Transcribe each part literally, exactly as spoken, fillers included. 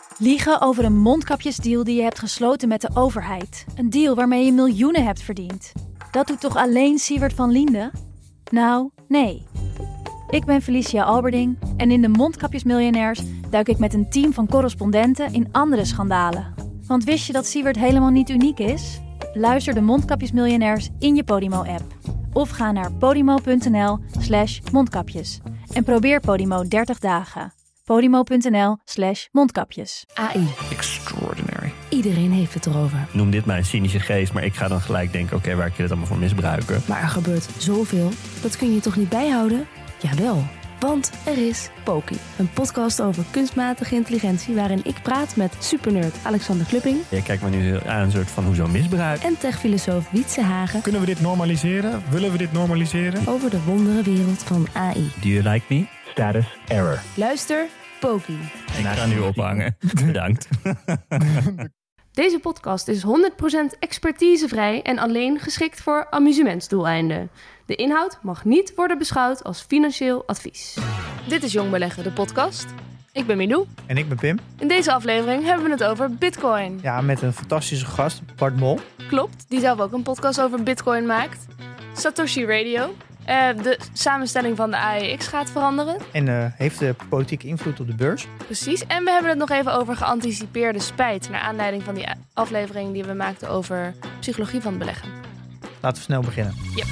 Liegen over een mondkapjesdeal die je hebt gesloten met de overheid. Een deal waarmee je miljoenen hebt verdiend. Dat doet toch alleen Siewert van Liende? Nou, nee. Ik ben Felicia Alberding en in de Mondkapjesmiljonairs duik ik met een team van correspondenten in andere schandalen. Want wist je dat Siewert helemaal niet uniek is? Luister de Mondkapjesmiljonairs in je Podimo-app. Of ga naar podimo.nl slash mondkapjes. En probeer Podimo dertig dagen. Podimo.nl slash mondkapjes. A I. Extraordinary. Iedereen heeft het erover. Noem dit mijn cynische geest, maar ik ga dan gelijk denken, oké, okay, waar kun je dit allemaal voor misbruiken? Maar er gebeurt zoveel, dat kun je toch niet bijhouden? Jawel, want er is Poki. Een podcast over kunstmatige intelligentie waarin ik praat met supernerd Alexander Klupping. Je kijkt me nu aan een soort van hoezo misbruik. En techfilosoof Wietse Hagen. Kunnen we dit normaliseren? Willen we dit normaliseren? Over de wonderenwereld van A I. Do you like me? Status error. Luister, Poki. Ik ga nu ophangen. Bedankt. Deze podcast is honderd procent expertisevrij en alleen geschikt voor amusementsdoeleinden. De inhoud mag niet worden beschouwd als financieel advies. Dit is Jong Beleggen, de podcast. Ik ben Milou. En ik ben Pim. In deze aflevering hebben we het over Bitcoin. Ja, met een fantastische gast, Bart Mol. Klopt, die zelf ook een podcast over Bitcoin maakt. Satoshi Radio. Uh, de samenstelling van de A E X gaat veranderen. En uh, heeft de politieke invloed op de beurs. Precies. En we hebben het nog even over geanticipeerde spijt. Naar aanleiding van die aflevering die we maakten over psychologie van het beleggen. Laten we snel beginnen. Yep.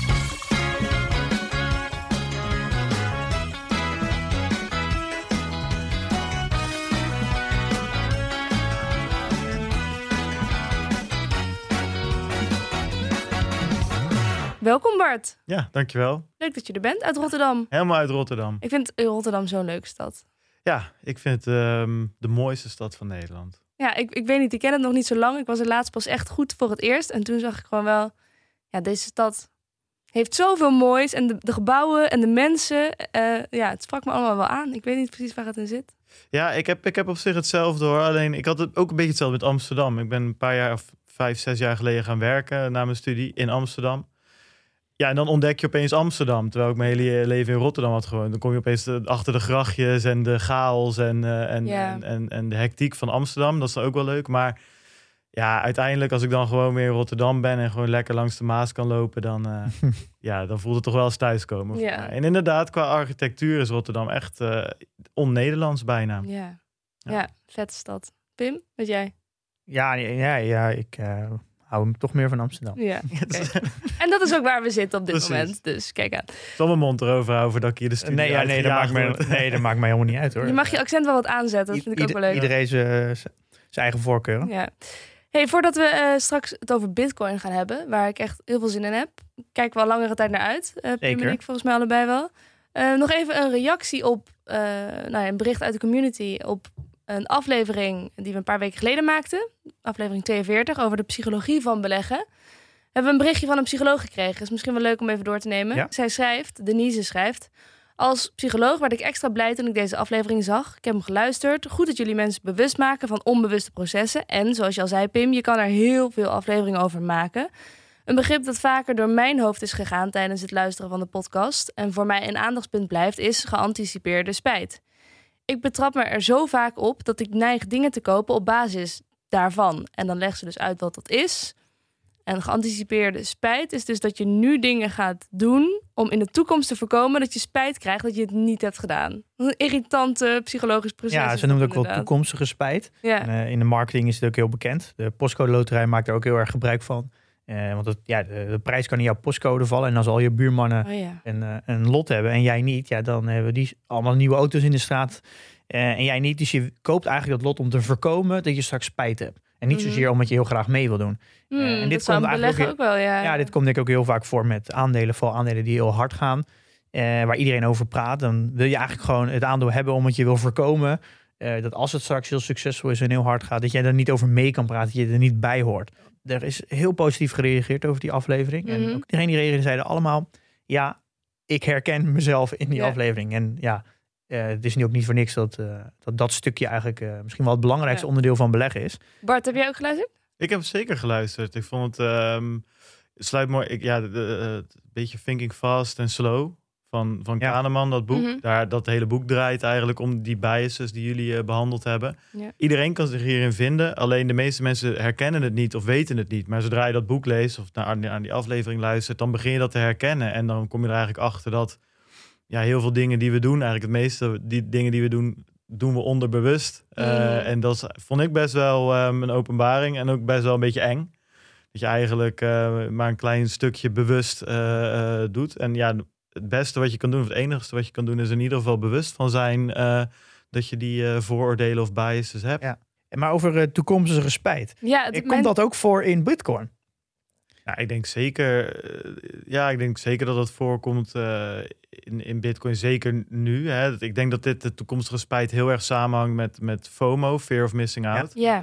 Welkom Bart. Ja, dankjewel. Leuk dat je er bent, uit Rotterdam. Helemaal uit Rotterdam. Ik vind Rotterdam zo'n leuke stad. Ja, ik vind het um, de mooiste stad van Nederland. Ja, ik, ik weet niet, ik ken het nog niet zo lang. Ik was er laatst pas echt goed voor het eerst. En toen zag ik gewoon wel, ja, deze stad heeft zoveel moois. En de, de gebouwen en de mensen, uh, ja, het sprak me allemaal wel aan. Ik weet niet precies waar het in zit. Ja, ik heb, ik heb op zich hetzelfde hoor. Alleen, ik had het ook een beetje hetzelfde met Amsterdam. Ik ben een paar jaar, of vijf, zes jaar geleden gaan werken na mijn studie in Amsterdam. Ja, en dan ontdek je opeens Amsterdam. Terwijl ik mijn hele leven in Rotterdam had gewoond. Dan kom je opeens de, achter de grachtjes en de chaos en, uh, en, ja. en, en, en de hectiek van Amsterdam. Dat is dan ook wel leuk. Maar ja, uiteindelijk als ik dan gewoon weer in Rotterdam ben en gewoon lekker langs de Maas kan lopen, dan, uh, ja, dan voelt het toch wel als thuiskomen. Ja. Mij. En inderdaad, qua architectuur is Rotterdam echt uh, on-Nederlands bijna. Ja. Ja. ja, vette stad. Pim, wat jij? Ja, ja, ja ik uh, hou hem toch meer van Amsterdam. Ja, okay. En dat is ook waar we zitten op dit Precies. moment. Dus kijk aan. Ik zal mijn mond erover houden voordat ik hier de studie Nee, ja, nee, dat maakt me, nee, dat maakt mij helemaal niet uit hoor. Je mag je accent wel wat aanzetten, dat vind ik ook wel leuk. Iedereen zijn eigen voorkeur. Ja. Hey, voordat we uh, straks het over Bitcoin gaan hebben, waar ik echt heel veel zin in heb, kijken we al langere tijd naar uit. Uh, Pim en ik volgens mij allebei wel. Uh, nog even een reactie op uh, nou ja, een bericht uit de community op een aflevering die we een paar weken geleden maakten. Aflevering tweeënveertig over de psychologie van beleggen. Hebben we een berichtje van een psycholoog gekregen. Is misschien wel leuk om even door te nemen. Ja. Zij schrijft, Denise schrijft: als psycholoog werd ik extra blij toen ik deze aflevering zag. Ik heb hem geluisterd. Goed dat jullie mensen bewust maken van onbewuste processen. En zoals je al zei, Pim, je kan er heel veel afleveringen over maken. Een begrip dat vaker door mijn hoofd is gegaan tijdens het luisteren van de podcast en voor mij een aandachtspunt blijft, is geanticipeerde spijt. Ik betrap me er zo vaak op dat ik neig dingen te kopen op basis daarvan. En dan legt ze dus uit wat dat is. En geanticipeerde spijt is dus dat je nu dingen gaat doen om in de toekomst te voorkomen dat je spijt krijgt dat je het niet hebt gedaan. Een irritante psychologisch proces. Ja, ze noemt ook wel toekomstige spijt. Ja. En, uh, in de marketing is het ook heel bekend. De postcode loterij maakt er ook heel erg gebruik van. Uh, want het, ja, de, de prijs kan in jouw postcode vallen. En als al je buurmannen oh, ja. een, uh, een lot hebben en jij niet, ja, dan hebben die allemaal nieuwe auto's in de straat. Uh, en jij niet. Dus je koopt eigenlijk dat lot om te voorkomen dat je straks spijt hebt. En niet mm-hmm. zozeer omdat je heel graag mee wil doen. Mm, uh, en dit dat zou komt eigenlijk ook, ook wel, ja. Ja, dit komt denk ik ook heel vaak voor met aandelen. Vooral aandelen die heel hard gaan. Uh, waar iedereen over praat. Dan wil je eigenlijk gewoon het aandeel hebben omdat je wil voorkomen uh, dat als het straks heel succesvol is en heel hard gaat, dat jij er niet over mee kan praten, dat je er niet bij hoort. Er is heel positief gereageerd over die aflevering. Mm-hmm. En ook iedereen die reageerde zeiden allemaal, ja, ik herken mezelf in die ja. aflevering. En ja, uh, het is nu ook niet voor niks dat uh, dat, dat stukje eigenlijk uh, misschien wel het belangrijkste ja. onderdeel van beleggen is. Bart, heb jij ook geluisterd? Ik heb zeker geluisterd. Ik vond het, um, het sluit mooi, ik, ja, een beetje thinking fast en slow van, van Ja. Kahneman, dat boek. Mhm. Daar, dat hele boek draait eigenlijk om die biases die jullie uh, behandeld hebben. Ja. Iedereen kan zich hierin vinden. Alleen de meeste mensen herkennen het niet of weten het niet. Maar zodra je dat boek leest of naar, aan die aflevering luistert, dan begin je dat te herkennen. En dan kom je er eigenlijk achter dat ja, heel veel dingen die we doen, eigenlijk het meeste die dingen die we doen, doen we onderbewust. Uh, Mm. En dat is, vond ik best wel um, een openbaring en ook best wel een beetje eng. Dat je eigenlijk uh, maar een klein stukje bewust uh, uh, doet. En ja, het beste wat je kan doen, of het enigste wat je kan doen, is in ieder geval bewust van zijn uh, dat je die uh, vooroordelen of biases hebt. Ja. Maar over uh, toekomstige spijt. Ja, het, Komt mijn- dat ook voor in Bitcoin? Ja, ik denk zeker, uh, ja, ik denk zeker dat dat voorkomt uh, in, in Bitcoin, zeker nu. Hè. Ik denk dat dit de toekomstige spijt heel erg samenhangt met, met FOMO, Fear of Missing Out. Ja,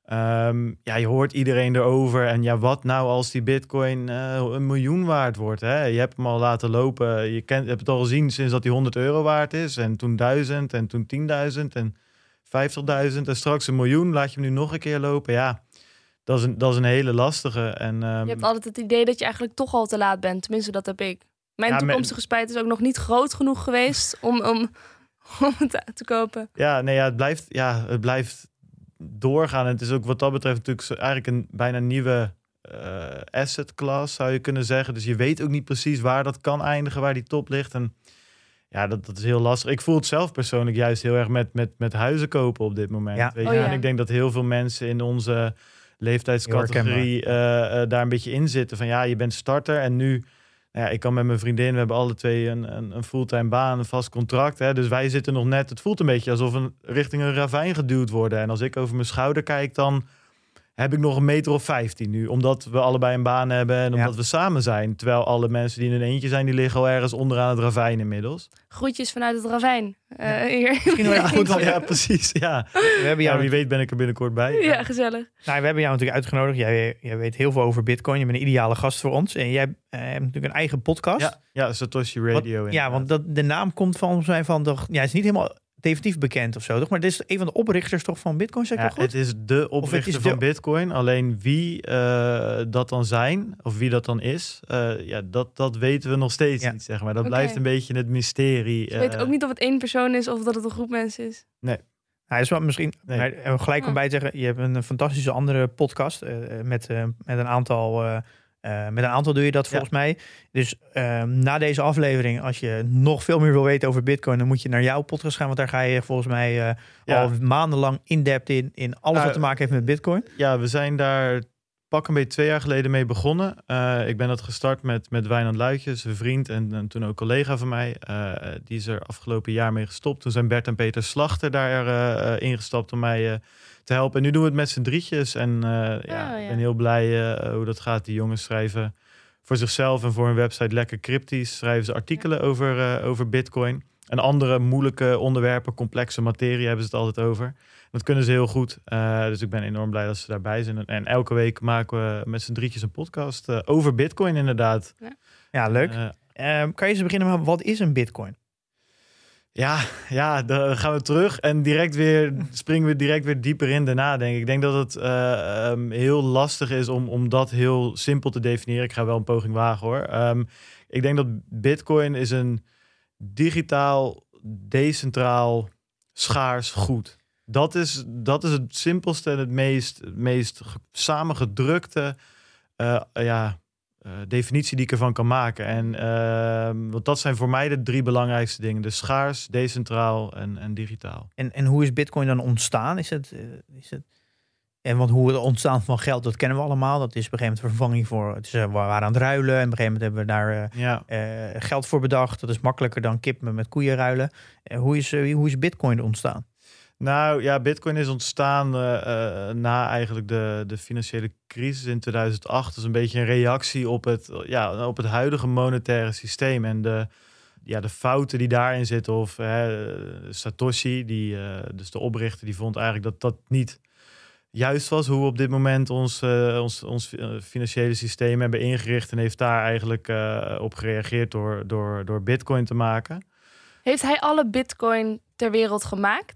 Um, ja, je hoort iedereen erover. En ja, wat nou als die Bitcoin uh, een miljoen waard wordt? Hè? Je hebt hem al laten lopen. Je kent, hebt het al gezien sinds dat hij honderd euro waard is. En toen duizend en toen tienduizend en vijftigduizend. En straks een miljoen. Laat je hem nu nog een keer lopen. Ja, dat is een, dat is een hele lastige. En, um, je hebt altijd het idee dat je eigenlijk toch al te laat bent. Tenminste, dat heb ik. Mijn Ja, toekomstige spijt is ook nog niet groot genoeg geweest om, om, om het te kopen. Ja, nee, ja, het blijft, ja, het blijft doorgaan. En het is ook wat dat betreft natuurlijk zo- eigenlijk een bijna nieuwe uh, asset class, zou je kunnen zeggen. Dus je weet ook niet precies waar dat kan eindigen, waar die top ligt. En ja, dat, dat is heel lastig. Ik voel het zelf persoonlijk juist heel erg met, met, met huizen kopen op dit moment. Ja. Weet je? Oh, ja. En ik denk dat heel veel mensen in onze leeftijdscategorie uh, uh, daar een beetje in zitten. Van ja, je bent starter en nu... Nou ja, ik kan met mijn vriendin, we hebben alle twee een, een, een fulltime baan, een vast contract. Hè, dus wij zitten nog net, het voelt een beetje alsof we richting een ravijn geduwd worden. En als ik over mijn schouder kijk, dan heb ik nog een meter of vijftien nu. Omdat we allebei een baan hebben en omdat Ja. we samen zijn. Terwijl alle mensen die in een eentje zijn, die liggen al ergens onderaan het ravijn inmiddels. Groetjes vanuit het ravijn. Uh, hier. Misschien wel even goed, want Ja, precies. Ja. we hebben jou, Ja, wie weet ben ik er binnenkort bij. Ja, gezellig. nou, we hebben jou natuurlijk uitgenodigd. Jij, jij weet heel veel over Bitcoin. Je bent een ideale gast voor ons. En jij uh, hebt natuurlijk een eigen podcast. Ja, ja, Satoshi Wat- Radio. ja, inderdaad. want dat, de naam komt volgens mij van... De, ja, het is niet helemaal definitief bekend of zo, toch? Maar dit is een van de oprichters toch van Bitcoin, zeg ik Ja, dat goed? het is de oprichter is de- van Bitcoin. Alleen wie uh, dat dan zijn, of wie dat dan is, uh, ja, dat, dat weten we nog steeds Ja. niet, zeg maar. Dat Oké. blijft een beetje het mysterie. Ik weet uh, ook niet of het één persoon is of dat het een groep mensen is. Hij is wel misschien... Nee. maar, uh, gelijk om Hm. bij te zeggen, je hebt een fantastische andere podcast. uh, met, uh, met een aantal... Uh, uh, met een aantal doe je dat Ja. volgens mij. Dus uh, na deze aflevering, als je nog veel meer wil weten over Bitcoin, dan moet je naar jouw podcast gaan. Want daar ga je volgens mij uh, Ja. al maandenlang in-depth in. In alles Uh, wat te maken heeft met Bitcoin. Ja, we zijn daar pak een beetje twee jaar geleden mee begonnen. Uh, ik ben dat gestart met, met Wijnand Luitjes, een vriend en, en toen ook collega van mij. Uh, die is er afgelopen jaar mee gestopt. Toen zijn Bert en Peter Slachter daar uh, uh, ingestapt om mij uh, te helpen. En nu doen we het met z'n drietjes. En uh, ja, ja. ik ben heel blij uh, hoe dat gaat. Die jongens schrijven voor zichzelf en voor hun website lekker cryptisch. Schrijven ze artikelen over, uh, over Bitcoin. En andere moeilijke onderwerpen, complexe materie hebben ze het altijd over. Dat kunnen ze heel goed. Uh, dus ik ben enorm blij dat ze daarbij zijn. En, en elke week maken we met z'n drietjes een podcast uh, over Bitcoin inderdaad. Ja, leuk. Uh, Uh, kan je eens beginnen met wat is een Bitcoin? ja, ja, dan gaan we terug en direct weer springen we direct weer dieper in daarna, denk ik. Ik denk dat het uh, um, heel lastig is om, om dat heel simpel te definiëren. Ik ga wel een poging wagen hoor. Um, ik denk dat Bitcoin is een digitaal, decentraal, schaars goed. Dat is, dat is het simpelste en het meest, het meest ge- samengedrukte uh, ja, uh, definitie die ik ervan kan maken. En uh, want dat zijn voor mij de drie belangrijkste dingen. Dus schaars, decentraal en, en digitaal. En, en hoe is Bitcoin dan ontstaan? Is het, uh, is het... En want hoe het ontstaan van geld, dat kennen we allemaal. Dat is op een gegeven moment vervanging voor... Het is, uh, we waren aan het ruilen en op een gegeven moment hebben we daar uh, Ja. uh, geld voor bedacht. Dat is makkelijker dan kip met koeien ruilen. Uh, hoe, is, uh, hoe is Bitcoin ontstaan? Nou ja, Bitcoin is ontstaan uh, uh, na eigenlijk de, de financiële crisis in tweeduizend acht. Dat is een beetje een reactie op het, ja, op het huidige monetaire systeem. En de, ja, de fouten die daarin zitten. Of uh, Satoshi, die, uh, dus de oprichter, die vond eigenlijk dat dat niet juist was hoe we op dit moment ons, uh, ons, ons financiële systeem hebben ingericht. En heeft daar eigenlijk uh, op gereageerd door, door, door Bitcoin te maken. Heeft hij alle bitcoin ter wereld gemaakt?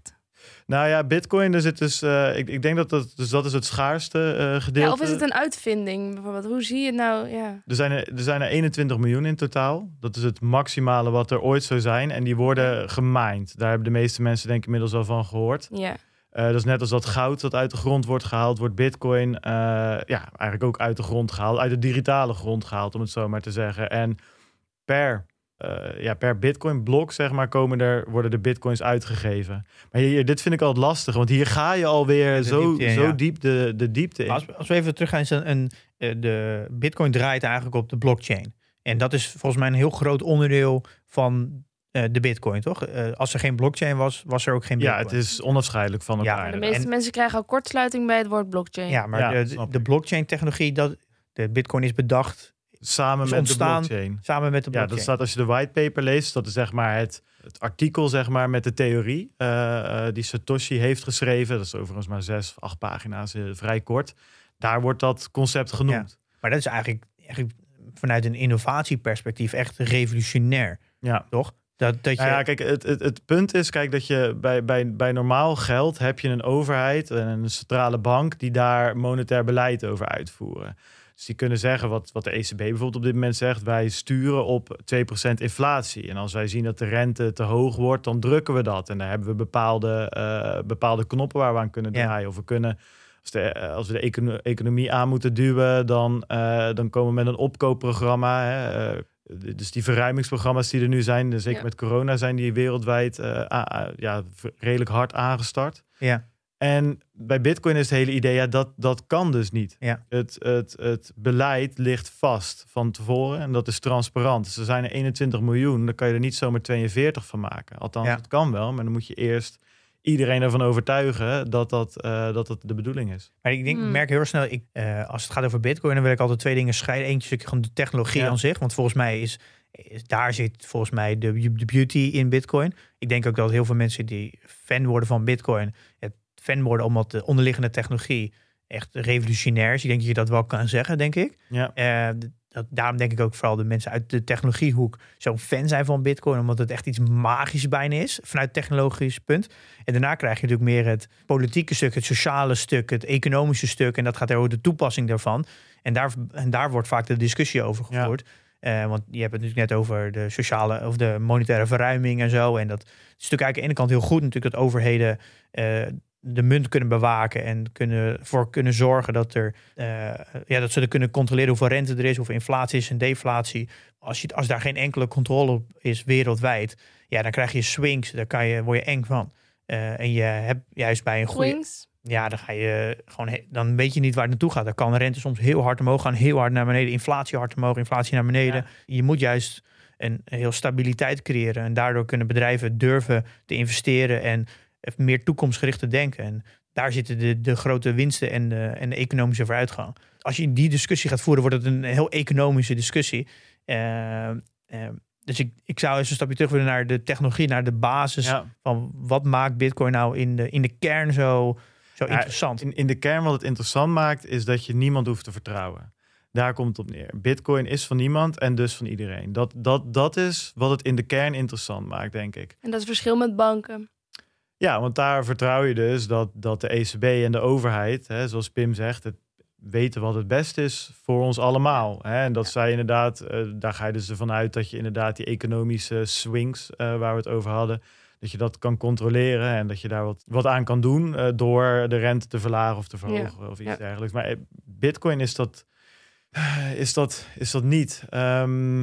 Nou ja, Bitcoin, er zit dus, uh, ik, ik denk dat dat, dus dat is het schaarste uh, gedeelte. Ja, of is het een uitvinding bijvoorbeeld? Hoe zie je het nou? Ja. Er zijn er, er zijn er eenentwintig miljoen in totaal. Dat is het maximale wat er ooit zou zijn. En die worden gemined. Daar hebben de meeste mensen denk ik inmiddels wel van gehoord. Ja. Uh, dat is net als dat goud dat uit de grond wordt gehaald, wordt Bitcoin uh, ja, eigenlijk ook uit de grond gehaald, uit de digitale grond gehaald, om het zo maar te zeggen. En per, uh, ja, per Bitcoin-blok, zeg maar, komen er, worden de Bitcoins uitgegeven. Maar hier, dit vind ik altijd lastig, want hier ga je alweer zo, diepte in, zo ja. diep de, de diepte in. Als, als we even teruggaan, is een, een, de Bitcoin draait eigenlijk op de blockchain. En dat is volgens mij een heel groot onderdeel van Uh, de Bitcoin, toch? Uh, als er geen blockchain was, was er ook geen Bitcoin. Ja, het is onafscheidelijk van elkaar. Ja, de meeste en, mensen krijgen al kortsluiting bij het woord blockchain. Ja, maar ja, de, de, de blockchain-technologie, dat de Bitcoin is bedacht samen is met ontstaan, de blockchain. Samen met de Ja, blockchain. dat staat als je de whitepaper leest. Dat is zeg maar het, het artikel zeg maar met de theorie uh, uh, die Satoshi heeft geschreven. Dat is overigens maar zes of acht pagina's, uh, vrij kort. Daar wordt dat concept genoemd. Ja, maar dat is eigenlijk, eigenlijk vanuit een innovatieperspectief echt revolutionair. Ja. Toch? Dat, dat je... nou ja, kijk, het, het, het punt is, kijk, dat je bij, bij, bij normaal geld heb je een overheid en een centrale bank die daar monetair beleid over uitvoeren. Dus die kunnen zeggen wat, wat de E C B bijvoorbeeld op dit moment zegt. Wij sturen op twee procent inflatie. En als wij zien dat de rente te hoog wordt, dan drukken we dat. En daar hebben we bepaalde, uh, bepaalde knoppen waar we aan kunnen draaien. Ja. Of we kunnen, als, de, als we de econo- economie aan moeten duwen, dan, uh, dan komen we met een opkoopprogramma. Hè, uh, Dus die verruimingsprogramma's die er nu zijn, zeker ja. met corona, zijn die wereldwijd uh, a, ja, redelijk hard aangestart. Ja. En bij Bitcoin is het hele idee, ja, dat, dat kan dus niet. Ja. Het, het, het beleid ligt vast van tevoren en dat is transparant. Dus er zijn er eenentwintig miljoen, dan kan je er niet zomaar tweeënveertig van maken. Althans, ja. het kan wel, maar dan moet je eerst iedereen ervan overtuigen dat dat, uh, dat, dat de bedoeling is. Maar ik denk, hmm. merk heel snel, ik, uh, als het gaat over Bitcoin, dan wil ik altijd twee dingen scheiden. Eentje stukje gewoon de technologie ja. aan zich. Want volgens mij is, is daar zit volgens mij de, de beauty in Bitcoin. Ik denk ook dat heel veel mensen die fan worden van Bitcoin, het fan worden omdat de onderliggende technologie echt revolutionair is. Ik denk dat je dat wel kan zeggen, denk ik. Ja. Uh, dat, daarom denk ik ook vooral de mensen uit de technologiehoek zo'n fan zijn van Bitcoin, omdat het echt iets magisch bijna is, vanuit het technologisch punt. En daarna krijg je natuurlijk meer het politieke stuk, het sociale stuk, het economische stuk. En dat gaat over de toepassing daarvan. En daar, en daar wordt vaak de discussie over gevoerd. Ja. Uh, want je hebt het natuurlijk net over de sociale of de monetaire verruiming en zo. En dat is natuurlijk eigenlijk aan de ene kant heel goed, natuurlijk dat overheden uh, de munt kunnen bewaken en kunnen voor kunnen zorgen dat er uh, ja, dat ze er kunnen controleren hoeveel rente er is, hoeveel inflatie is en deflatie. Als, je, als daar geen enkele controle op is wereldwijd, ja, dan krijg je swings, daar kan je, word je eng van. Uh, en je hebt juist bij een goede... Swings? Ja, dan ga je gewoon, dan weet je niet waar het naartoe gaat. Dan kan de rente soms heel hard omhoog gaan, heel hard naar beneden. Inflatie hard omhoog, inflatie naar beneden. Ja. Je moet juist een heel stabiliteit creëren. En daardoor kunnen bedrijven durven te investeren en meer toekomstgericht te denken. En daar zitten de, de grote winsten en de, en de economische vooruitgang. Als je die discussie gaat voeren, wordt het een heel economische discussie. Uh, uh, dus ik, ik zou eens een stapje terug willen naar de technologie, naar de basis ja. van wat maakt Bitcoin nou in de, in de kern zo, zo ja, interessant. In, in de kern wat het interessant maakt, is dat je niemand hoeft te vertrouwen. Daar komt het op neer. Bitcoin is van niemand en dus van iedereen. Dat, dat, dat is wat het in de kern interessant maakt, denk ik. En dat is het verschil met banken. Ja, want daar vertrouw je dus dat, dat de E C B en de overheid, hè, zoals Pim zegt, het weten wat het beste is voor ons allemaal. Hè? En dat ja. zij inderdaad, uh, daar ga je dus ervan uit dat je inderdaad die economische swings, uh, waar we het over hadden, dat je dat kan controleren en dat je daar wat, wat aan kan doen uh, door de rente te verlagen of te verhogen ja. of iets ja. dergelijks. Maar uh, Bitcoin is dat, uh, is dat, is dat niet. Um,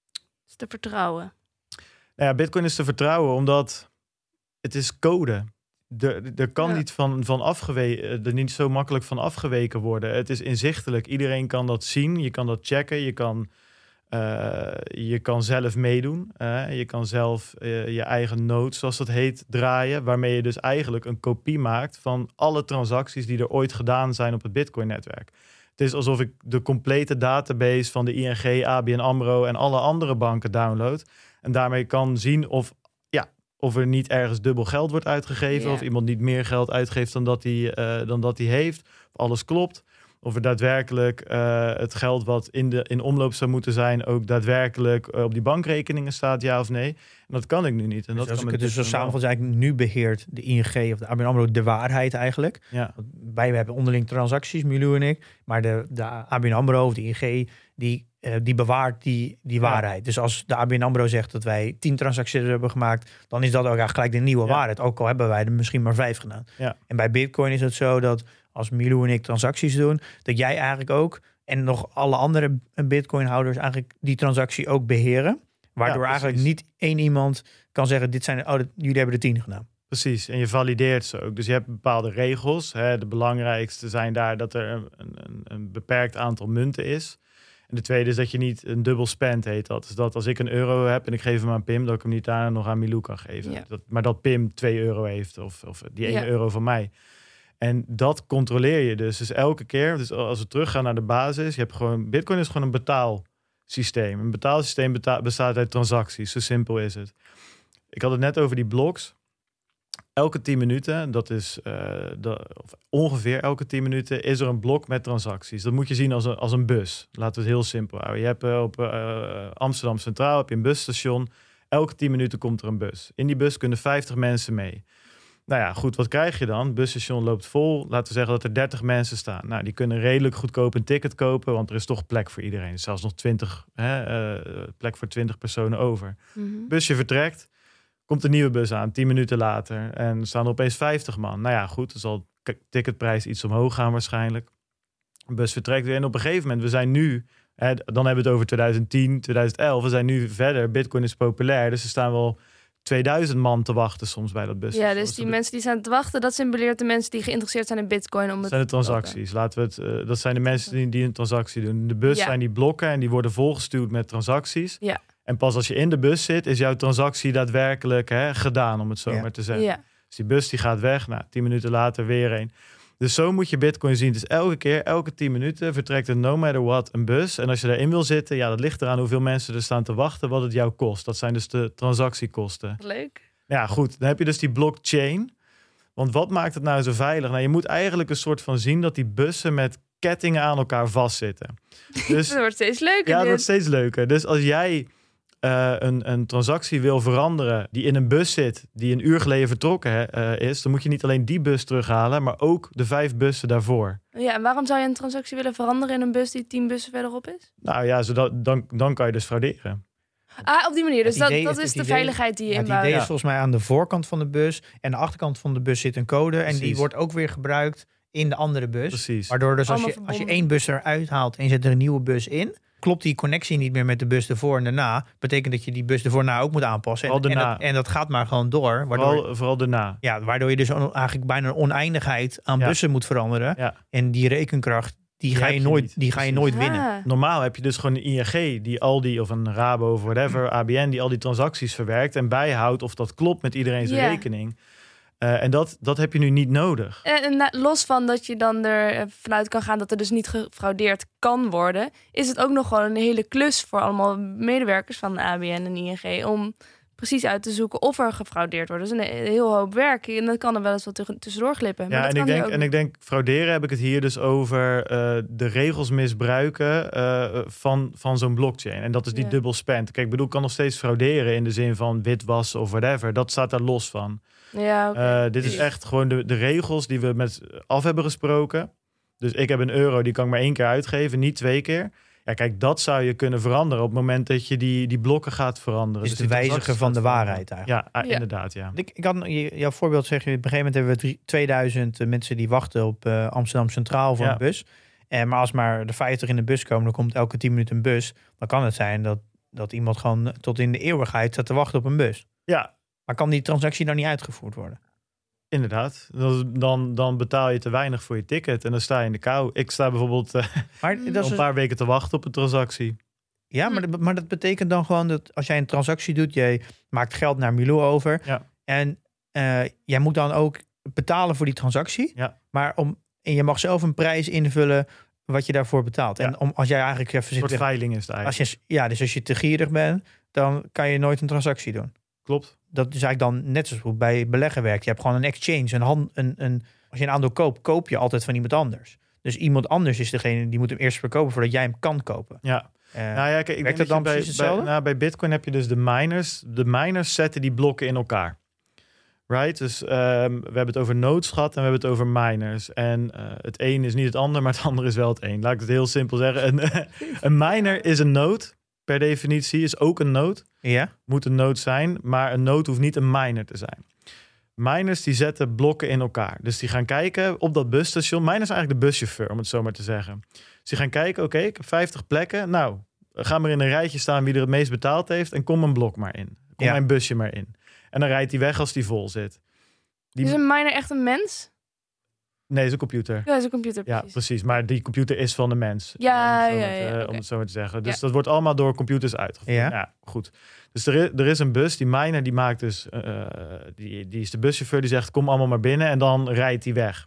is te vertrouwen. Nou ja, Bitcoin is te vertrouwen omdat het is code. Er, er kan ja. niet van, van afgeweken, er niet zo makkelijk van afgeweken worden. Het is inzichtelijk. Iedereen kan dat zien. Je kan dat checken. Je kan, uh, je kan zelf meedoen. Uh, je kan zelf uh, je eigen node, zoals dat heet, draaien. Waarmee je dus eigenlijk een kopie maakt van alle transacties die er ooit gedaan zijn op het Bitcoin-netwerk. Het is alsof ik de complete database van de I N G, A B N AMRO en alle andere banken download. En daarmee kan zien of Of er niet ergens dubbel geld wordt uitgegeven. Yeah. Of iemand niet meer geld uitgeeft dan dat hij, uh, dan dat hij heeft. Of alles klopt. Of er daadwerkelijk uh, het geld wat in, de, in omloop zou moeten zijn... ook daadwerkelijk uh, op die bankrekeningen staat, ja of nee. En dat kan ik nu niet. En dus dat als kan ik het dus zo wel. samenvat, eigenlijk nu beheert de I N G of de A B N AMRO de waarheid eigenlijk. Ja. Wij hebben onderling transacties, Milou en ik. Maar de, de A B N AMRO of de I N G, die, uh, die bewaart die, die Ja. waarheid. Dus als de A B N AMRO zegt dat wij tien transacties hebben gemaakt... dan is dat ook eigenlijk gelijk de nieuwe Ja. waarheid. Ook al hebben wij er misschien maar vijf gedaan. Ja. En bij Bitcoin is het zo dat als Milou en ik transacties doen... dat jij eigenlijk ook en nog alle andere Bitcoin-houders... eigenlijk die transactie ook beheren. Waardoor Ja, eigenlijk precies. niet één iemand kan zeggen... dit zijn, oh, dat- jullie hebben de tien gedaan. Precies, en je valideert ze ook. Dus je hebt bepaalde regels. Hè. De belangrijkste zijn daar dat er een, een, een beperkt aantal munten is. En de tweede is dat je niet een dubbel spend heet dat. Dus dat als ik een euro heb en ik geef hem aan Pim... dat ik hem niet daarna nog aan Milou kan geven. Ja. Dat, maar dat Pim twee euro heeft of, of die ene Ja. euro van mij. En dat controleer je dus. Dus elke keer, dus als we teruggaan naar de basis... je hebt gewoon, Bitcoin is gewoon een betaalsysteem. Een betaalsysteem beta- bestaat uit transacties. Zo simpel is het. Ik had het net over die bloks. Elke tien minuten, dat is uh, de, of ongeveer elke tien minuten, is er een blok met transacties. Dat moet je zien als een, als een bus. Laten we het heel simpel houden. Je hebt uh, op uh, Amsterdam Centraal heb je een busstation. Elke tien minuten komt er een bus. In die bus kunnen vijftig mensen mee. Nou ja, goed, wat krijg je dan? Het busstation loopt vol. Laten we zeggen dat er dertig mensen staan. Nou, die kunnen redelijk goedkoop een ticket kopen, want er is toch plek voor iedereen. Zelfs nog twintig, hè, uh, plek voor twintig personen over. Mm-hmm. Busje vertrekt. Komt een nieuwe bus aan, tien minuten later. En staan er opeens vijftig man. Nou ja, goed, dan zal de ticketprijs iets omhoog gaan waarschijnlijk. De bus vertrekt weer. En op een gegeven moment, we zijn nu... Hè, dan hebben we het over twintig tien, twintig elf. We zijn nu verder. Bitcoin is populair. Dus er staan wel tweeduizend man te wachten soms bij dat bus. Ja, dus die mensen die staan te wachten... dat symboleert de mensen die geïnteresseerd zijn in Bitcoin. Om Dat het zijn de te kopen. transacties. Laten we het, uh, dat zijn de mensen die, die een transactie doen. De bus Ja. zijn die blokken en die worden volgestuurd met transacties. Ja. En pas als je in de bus zit, is jouw transactie daadwerkelijk hè, gedaan, om het zo Ja. maar te zeggen. Ja. Dus die bus die gaat weg, nou, tien minuten later weer een. Dus zo moet je Bitcoin zien. Dus elke keer, elke tien minuten vertrekt er no matter what een bus. En als je daarin wil zitten, ja, dat ligt eraan hoeveel mensen er staan te wachten, wat het jou kost. Dat zijn dus de transactiekosten. Leuk. Ja, goed. Dan heb je dus die blockchain. Want wat maakt het nou zo veilig? Nou, je moet eigenlijk een soort van zien dat die bussen met kettingen aan elkaar vastzitten. Dus Het wordt steeds leuker. ja, het dit. wordt steeds leuker. Dus als jij uh, een, een transactie wil veranderen die in een bus zit, die een uur geleden vertrokken uh, is, dan moet je niet alleen die bus terughalen, maar ook de vijf bussen daarvoor. Ja, en waarom zou je een transactie willen veranderen in een bus die tien bussen verderop is? Nou ja, zodat, dan, dan kan je dus frauderen. Ah, op die manier. Dus Het dat, idee- dat het- is het de idee- veiligheid die je Ja, het inbouwt. idee is Ja. volgens mij aan de voorkant van de bus. En de achterkant van de bus zit een code. En die Precies. wordt ook weer gebruikt in de andere bus. Precies. Waardoor dus als Allemaal je, als je verbonden. één bus eruit haalt en je zet er een nieuwe bus in, klopt die connectie niet meer met de bus ervoor en daarna. Betekent dat je die bus ervoor na ook moet aanpassen. En, Vooral en, daarna. dat, en dat gaat maar gewoon door. Waardoor, Vooral, vooral daarna. ja, waardoor je dus on- eigenlijk bijna een oneindigheid aan Ja. bussen moet veranderen. Ja. En die rekenkracht, die, Die ga heb je je nooit, niet. die ga je Precies. nooit winnen. Ah. Normaal heb je dus gewoon een I N G die al die, of een Rabo of whatever, A B N, die al die transacties verwerkt en bijhoudt of dat klopt met iedereen zijn Ja. rekening. Uh, en dat, dat heb je nu niet nodig. En, en na- los van dat je dan er eh, vanuit kan gaan dat er dus niet gefraudeerd kan worden, is het ook nog gewoon een hele klus voor allemaal medewerkers van de A B N en I N G om precies uit te zoeken of er gefraudeerd wordt. Dus een, een heel hoop werk. En dat kan er wel eens wat tussen- tussendoor glippen. Maar Ja, dat en ik, kan hier denk, ook en ik denk, frauderen heb ik het hier dus over uh, de regels misbruiken uh, van, van zo'n blockchain. En dat is die Ja. dubbel spend. Kijk, ik bedoel, ik kan nog steeds frauderen in de zin van witwassen of whatever. Dat staat daar los van. Ja, oké. Uh, dit is echt gewoon de, de regels die we met af hebben gesproken. Dus ik heb een euro, die kan ik maar één keer uitgeven, niet twee keer. Ja, kijk, dat zou je kunnen veranderen op het moment dat je die, die blokken gaat veranderen. Is Dus het die wijzigen transacties van de gaat waarheid veranderen. eigenlijk. Ja, ah, Ja. inderdaad, ja. Ik, ik had je- jouw voorbeeld zeg je, op een gegeven moment hebben we drie- tweeduizend mensen die wachten op uh, Amsterdam Centraal voor Ja. een bus. En maar als maar de vijftig in de bus komen, dan komt elke tien minuten een bus. Dan kan het zijn dat, dat iemand gewoon tot in de eeuwigheid staat te wachten op een bus. Ja, Maar kan die transactie dan niet uitgevoerd worden? inderdaad. Dan, dan, dan betaal je te weinig voor je ticket en dan sta je in de kou. Ik sta bijvoorbeeld uh, Maar Mm. dat al is een paar weken te wachten op een transactie. Ja, maar, dat- maar dat betekent dan gewoon dat als jij een transactie doet, jij maakt geld naar Milou over. Ja. En uh, jij moet dan ook betalen voor die transactie. Ja. Maar om, en je mag zelf een prijs invullen wat je daarvoor betaalt. Ja. En om, als jij eigenlijk even Een soort zit. veiling is het Als eigenlijk. je, ja, dus als je te gierig bent, dan kan je nooit een transactie doen. Klopt. Dat is eigenlijk dan net zoals hoe bij beleggen werkt. Je hebt gewoon een exchange, een hand, een, een, als je een aandeel koopt, koop je altijd van iemand anders. Dus iemand anders is degene die moet hem eerst verkopen voordat jij hem kan kopen. Ja. Uh, nou ja, kijk, ik werkt denk dat dan dat je precies bij, bij, hetzelfde? nou, bij Bitcoin heb je dus de miners. De miners zetten die blokken in elkaar. Right? Dus um, we hebben het over nodes gehad en we hebben het over miners. En uh, het een is niet het ander, maar het andere is wel het een. Laat ik het heel simpel zeggen. Een, een miner is een node. Per definitie is ook een node. Ja? Moet een node zijn, maar een node hoeft niet een miner te zijn. Miners die zetten blokken in elkaar. Dus die gaan kijken op dat busstation. Miner is eigenlijk de buschauffeur, om het zo maar te zeggen. Dus die gaan kijken, oké, okay, ik heb vijftig plekken. Nou, ga maar in een rijtje staan wie er het meest betaald heeft. En kom een blok maar in. Kom Ja. mijn busje maar in. En dan rijdt hij weg als die vol zit. Die... Is een miner echt een mens? Nee, is een computer. Ja, is een computer, precies. Ja, precies. Maar die computer is van de mens. Ja, om het zo, ja, maar te, ja, om oké. het zo maar te zeggen. Dus Ja. dat wordt allemaal door computers uitgevoerd. Ja. Ja, goed. Dus er is, er is een bus. Die miner die maakt dus... Uh, die, die is de buschauffeur die zegt... kom allemaal maar binnen. En dan rijdt hij weg.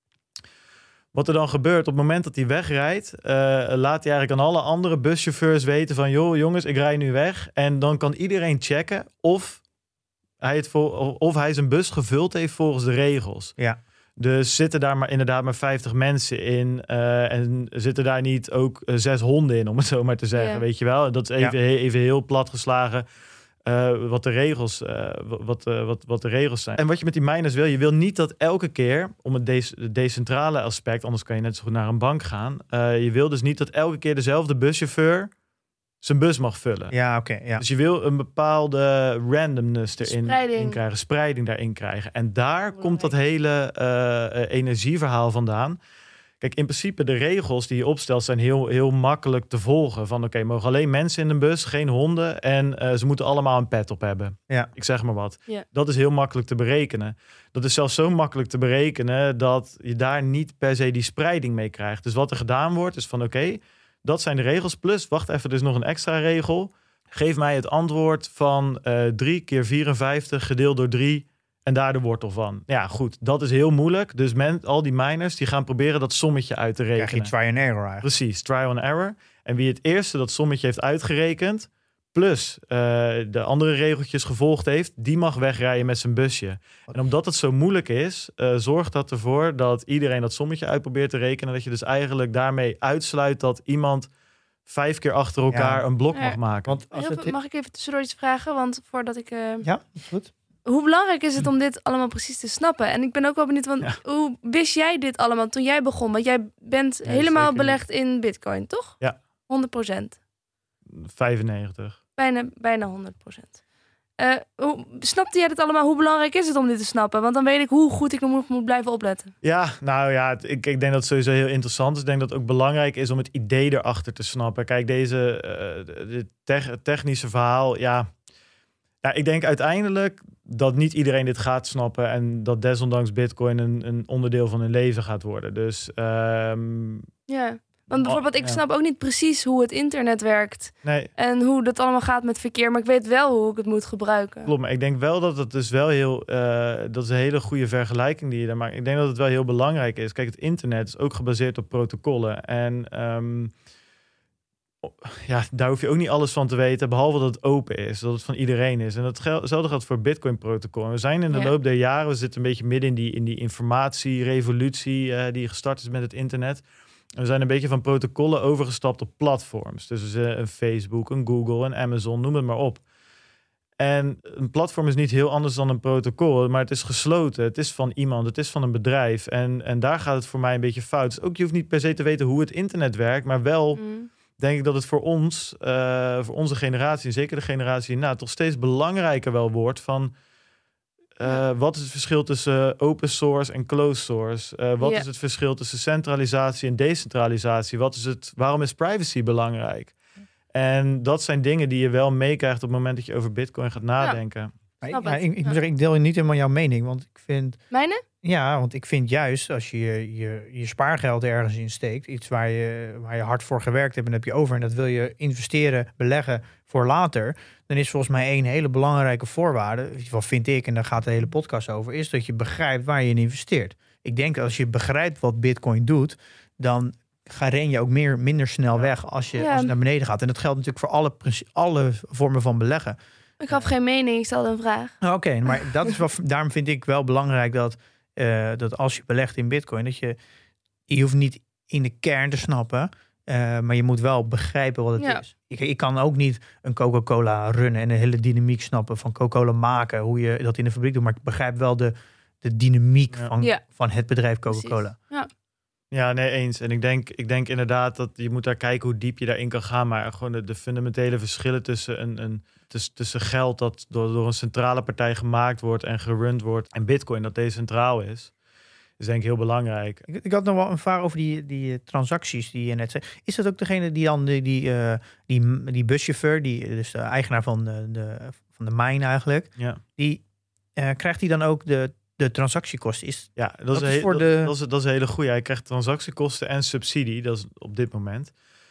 Wat er dan gebeurt... op het moment dat hij wegrijdt... Uh, laat hij eigenlijk aan alle andere buschauffeurs weten... van joh jongens, ik rij nu weg. En dan kan iedereen checken... of hij, het vol, of hij zijn bus gevuld heeft volgens de regels. Ja. Dus zitten daar maar inderdaad maar vijftig mensen in. Uh, en zitten daar niet ook uh, zes honden in, om het zo maar te zeggen. Ja. Weet je wel? Dat is even, Ja. even heel plat geslagen. Uh, wat, de regels, uh, wat, uh, wat, wat de regels zijn. En wat je met die miners wil, je wil niet dat elke keer, om het de- decentrale aspect, anders kan je net zo goed naar een bank gaan. Uh, je wil dus niet dat elke keer dezelfde buschauffeur zijn bus mag vullen. Ja, oké. Okay, ja. Dus je wil een bepaalde randomness erin Spreiding. in krijgen, spreiding daarin krijgen. En daar Belangrijk. komt dat hele uh, energieverhaal vandaan. Kijk, in principe de regels die je opstelt zijn heel, heel makkelijk te volgen. Van oké, okay, mogen alleen mensen in een bus, geen honden. En uh, ze moeten allemaal een pet op hebben. Ja. Ik zeg maar wat. Ja. Dat is heel makkelijk te berekenen. Dat is zelfs zo makkelijk te berekenen dat je daar niet per se die spreiding mee krijgt. Dus wat er gedaan wordt is van oké, okay, dat zijn de regels. Plus, wacht even, er is nog een extra regel. Geef mij het antwoord van uh, drie keer vierenvijftig gedeeld door drie en daar de wortel van. Ja, goed, dat is heel moeilijk. Dus men, al die miners die gaan proberen dat sommetje uit te rekenen. Krijg je try and error eigenlijk. Precies, trial and error. En wie het eerste dat sommetje heeft uitgerekend, plus uh, de andere regeltjes gevolgd heeft, die mag wegrijden met zijn busje. En omdat het zo moeilijk is, uh, zorgt dat ervoor dat iedereen dat sommetje uit probeert te rekenen. Dat je dus eigenlijk daarmee uitsluit dat iemand vijf keer achter elkaar Ja. een blok Ja. mag maken. Want als Heel het... veel- Mag ik even tussendoor iets vragen? Want voordat ik... Uh... Ja, is goed. Hoe belangrijk is het om dit allemaal precies te snappen? En ik ben ook wel benieuwd, want Ja. hoe wist jij dit allemaal toen jij begon? Want jij bent Nee, helemaal zeker belegd in bitcoin, toch? Ja. honderd procent. vijfennegentig. Bijna, bijna honderd procent. Uh, hoe, snapte jij dit allemaal? Hoe belangrijk is het om dit te snappen? Want dan weet ik hoe goed ik nog moet, moet blijven opletten. Ja, nou ja, het- ik, ik denk dat het sowieso heel interessant is. Ik denk dat het ook belangrijk is om het idee erachter te snappen. Kijk, deze uh, dit tech- technische verhaal, ja... Ja, ik denk uiteindelijk dat niet iedereen dit gaat snappen en dat desondanks Bitcoin een, een onderdeel van hun leven gaat worden. Dus um, Ja, want bijvoorbeeld ik ja. snap ook niet precies hoe het internet werkt nee, en hoe dat allemaal gaat met verkeer, maar ik weet wel hoe ik het moet gebruiken. klopt. Maar ik denk wel dat het dus wel heel, uh, dat is een hele goede vergelijking die je daar maakt. Ik denk dat het wel heel belangrijk is. Kijk, het internet is ook gebaseerd op protocollen en um, ja, daar hoef je ook niet alles van te weten, behalve dat het open is, dat het van iedereen is. En datzelfde geldt voor Bitcoin-protocol. We zijn in de Ja. loop der jaren, we zitten een beetje midden in die, in die informatierevolutie uh, die gestart is met het internet. En we zijn een beetje van protocollen overgestapt op platforms. Dus uh, een Facebook, een Google, een Amazon, noem het maar op. En een platform is niet heel anders dan een protocol, maar het is gesloten. Het is van iemand, het is van een bedrijf. En, en daar gaat het voor mij een beetje fout. Dus ook je hoeft niet per se te weten hoe het internet werkt, maar wel... Mm. denk ik dat het voor ons, uh, voor onze generatie, zeker de generatie hierna, toch steeds belangrijker wel wordt van uh, ja. wat is het verschil tussen open source en closed source? Uh, wat Ja. is het verschil tussen centralisatie en decentralisatie? Wat is het, waarom is privacy belangrijk? En dat zijn dingen die je wel meekrijgt op het moment dat je over Bitcoin gaat nadenken. Maar Snap ik, ja, het. ik, ik Ja. moet zeggen, ik deel niet helemaal jouw mening, want ik vind... Mijne? Ja, want ik vind juist als je je, je je spaargeld ergens in steekt, iets waar je, waar je hard voor gewerkt hebt en heb je over en dat wil je investeren, beleggen voor later, dan is volgens mij één hele belangrijke voorwaarde, in ieder geval vind ik, en daar gaat de hele podcast over, is dat je begrijpt waar je in investeert. Ik denk dat als je begrijpt wat Bitcoin doet, dan ga ren je ook meer, minder snel weg als je, Ja. als het naar beneden gaat. En dat geldt natuurlijk voor alle, princi- alle vormen van beleggen. Ik gaf geen mening, ik stelde een vraag. Nou, Oké, okay, maar dat is wel, daarom vind ik wel belangrijk dat, uh, dat als je belegt in Bitcoin, dat je, je hoeft niet in de kern te snappen. Uh, maar je moet wel begrijpen wat het Ja. is. Ik, ik kan ook niet een Coca-Cola runnen en een hele dynamiek snappen van Coca-Cola maken. Hoe je dat in de fabriek doet. Maar ik begrijp wel de, de dynamiek Ja. van, Ja. van het bedrijf Coca-Cola. Precies. Ja. Ja, nee, eens. En ik denk, ik denk inderdaad dat je moet daar kijken hoe diep je daarin kan gaan. Maar gewoon de, de fundamentele verschillen tussen, een, een, tussen, tussen geld dat door, door een centrale partij gemaakt wordt en gerund wordt. En bitcoin dat decentraal is. Is denk ik heel belangrijk. Ik, ik had nog wel een vraag over die, die uh, transacties die je net zei. Is dat ook degene die dan die, die, uh, die, die buschauffeur, die dus de eigenaar van de, de, van de mine eigenlijk, Ja, die uh, krijgt hij dan ook de, de transactiekosten? Is, ja dat, Dat is is een, voor dat, de- dat, is, dat is een hele goede. Hij krijgt transactiekosten en subsidie. Dat is op dit moment.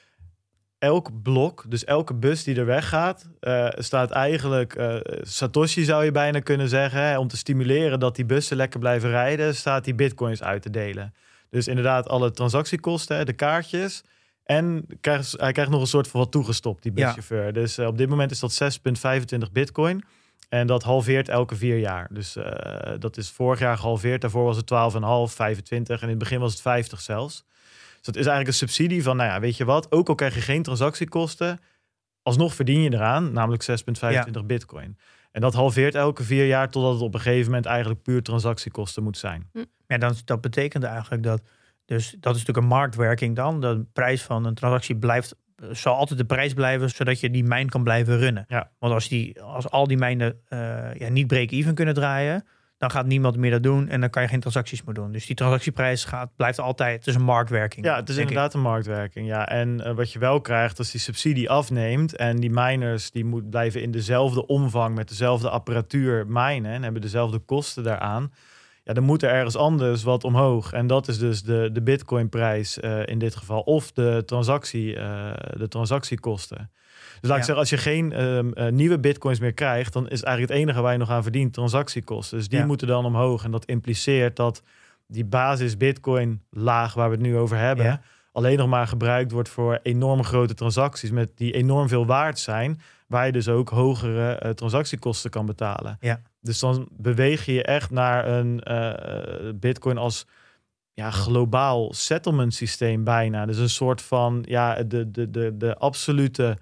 Elk blok, dus elke bus die er weggaat, uh, staat eigenlijk, uh, Satoshi zou je bijna kunnen zeggen, hè, om te stimuleren dat die bussen lekker blijven rijden, staat die bitcoins uit te delen. Dus inderdaad alle transactiekosten, de kaartjes. En krijgt, hij krijgt nog een soort van wat toegestopt, die Ja. buschauffeur. Dus uh, op dit moment is dat zes komma vijfentwintig bitcoin. En dat halveert elke vier jaar. Dus uh, dat is vorig jaar gehalveerd. Daarvoor was het twaalf komma vijf, vijfentwintig. En in het begin was het vijftig zelfs. Dus dat is eigenlijk een subsidie van, nou ja, weet je wat? Ook al krijg je geen transactiekosten, alsnog verdien je eraan, namelijk zes komma vijfentwintig ja. bitcoin. En dat halveert elke vier jaar totdat het op een gegeven moment eigenlijk puur transactiekosten moet zijn. ja, dan, dat betekent eigenlijk dat, dus dat is natuurlijk een marktwerking dan. De prijs van een transactie blijft, zal altijd de prijs blijven, zodat je die mijn kan blijven runnen. Ja. Want als, die, als al die mijnen uh, ja, niet break-even kunnen draaien, dan gaat niemand meer dat doen en dan kan je geen transacties meer doen. Dus die transactieprijs gaat, blijft altijd, het is een marktwerking. Ja, het is inderdaad ik. een marktwerking. Ja. En uh, wat je wel krijgt, als die subsidie afneemt en die miners die moet blijven in dezelfde omvang met dezelfde apparatuur minen en hebben dezelfde kosten daaraan, ja, dan moet er ergens anders wat omhoog. En dat is dus de, de bitcoinprijs uh, in dit geval of de, transactie, uh, de transactiekosten. Dus laat Ja. ik zeggen, als je geen um, uh, nieuwe bitcoins meer krijgt, dan is eigenlijk het enige waar je nog aan verdient transactiekosten. Dus die Ja. moeten dan omhoog. En dat impliceert dat die basis bitcoin laag waar we het nu over hebben, Ja. alleen nog maar gebruikt wordt voor enorm grote transacties met die enorm veel waard zijn, waar je dus ook hogere uh, transactiekosten kan betalen. Ja. Dus dan beweeg je je echt naar een uh, bitcoin als ja, globaal settlement systeem bijna. Dus een soort van ja, de, de, de, de absolute,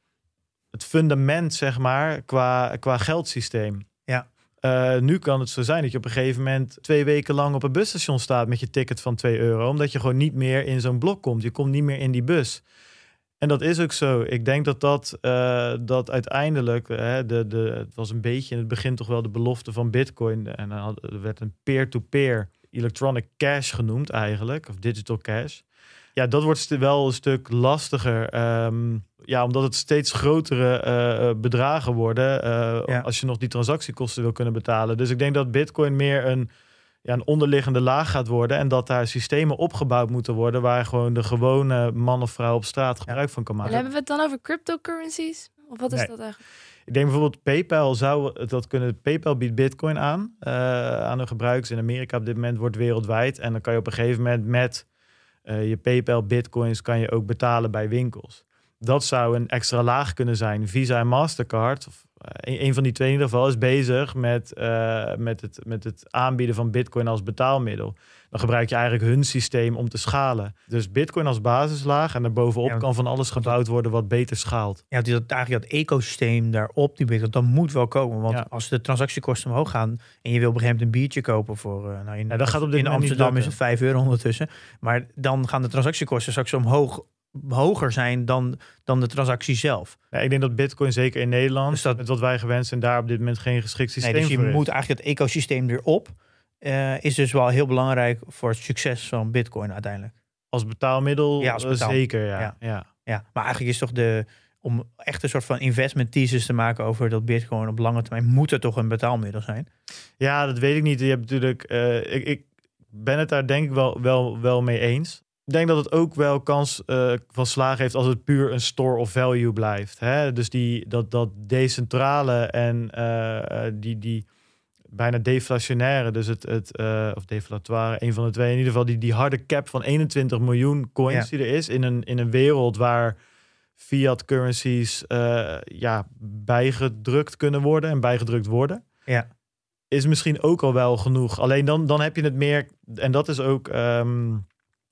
het fundament zeg maar qua, qua geldsysteem. Ja. Uh, nu kan het zo zijn dat je op een gegeven moment twee weken lang op een busstation staat met je ticket van twee euro, omdat je gewoon niet meer in zo'n blok komt. Je komt niet meer in die bus. En dat is ook zo. Ik denk dat dat, uh, dat uiteindelijk, uh, de, de, het was een beetje in het begin toch wel de belofte van Bitcoin. En dan had, er werd een peer-to-peer electronic cash genoemd eigenlijk, of digital cash. Ja, dat wordt st- wel een stuk lastiger. Um, ja, omdat het steeds grotere uh, bedragen worden uh, Ja. als je nog die transactiekosten wil kunnen betalen. Dus ik denk dat Bitcoin meer een, ja, een onderliggende laag gaat worden en dat daar systemen opgebouwd moeten worden waar gewoon de gewone man of vrouw op straat gebruik van kan En maken. hebben we het dan over cryptocurrencies? Of wat is Nee. dat eigenlijk? Ik denk bijvoorbeeld PayPal zou dat kunnen. PayPal biedt Bitcoin aan uh, aan hun gebruikers in Amerika op dit moment, wordt wereldwijd. En dan kan je op een gegeven moment met uh, je PayPal Bitcoins kan je ook betalen bij winkels. Dat zou een extra laag kunnen zijn. Visa en Mastercard, of uh, een, een van die twee in ieder geval, is bezig met, uh, met, het, met het aanbieden van Bitcoin als betaalmiddel. Dan gebruik je eigenlijk hun systeem om te schalen. Dus Bitcoin als basislaag en daarbovenop Ja, kan van alles gebouwd worden wat beter schaalt. Ja, die, dat, eigenlijk dat ecosysteem daarop, die Bitcoin, dat moet wel komen. Want Ja. als de transactiekosten omhoog gaan en je wil op een gegeven moment een biertje kopen voor, uh, nou in, Ja, dat gaat op dit in moment niet Amsterdam is lukken. het vijf euro ondertussen. Maar dan gaan de transactiekosten straks omhoog, hoger zijn dan, dan de transactie zelf. Ja, ik denk dat Bitcoin zeker in Nederland, Dus dat- met wat wij gewend zijn, daar op dit moment geen geschikt systeem Nee, dus je voor is. moet eigenlijk het ecosysteem erop. Uh, is dus wel heel belangrijk voor het succes van Bitcoin uiteindelijk. Als betaalmiddel, Ja, als uh, betaal- zeker, ja. ja. ja. Ja, maar eigenlijk is toch de, om echt een soort van investment thesis te maken over dat Bitcoin op lange termijn moet er toch een betaalmiddel zijn. Ja, dat weet ik niet. Je hebt natuurlijk, uh, ik, ik ben het daar denk ik wel, wel, wel mee eens. Ik denk dat het ook wel kans uh, van slagen heeft als het puur een store of value blijft. Hè? Dus die, dat, dat decentrale en uh, die, die bijna deflationaire, dus het, het uh, of deflatoire, een van de twee, in ieder geval die, die harde cap van eenentwintig miljoen coins Ja. die er is in een, in een wereld waar fiat currencies uh, ja, bijgedrukt kunnen worden en bijgedrukt worden. Ja. Is misschien ook al wel genoeg. Alleen dan, dan heb je het meer, en dat is ook um,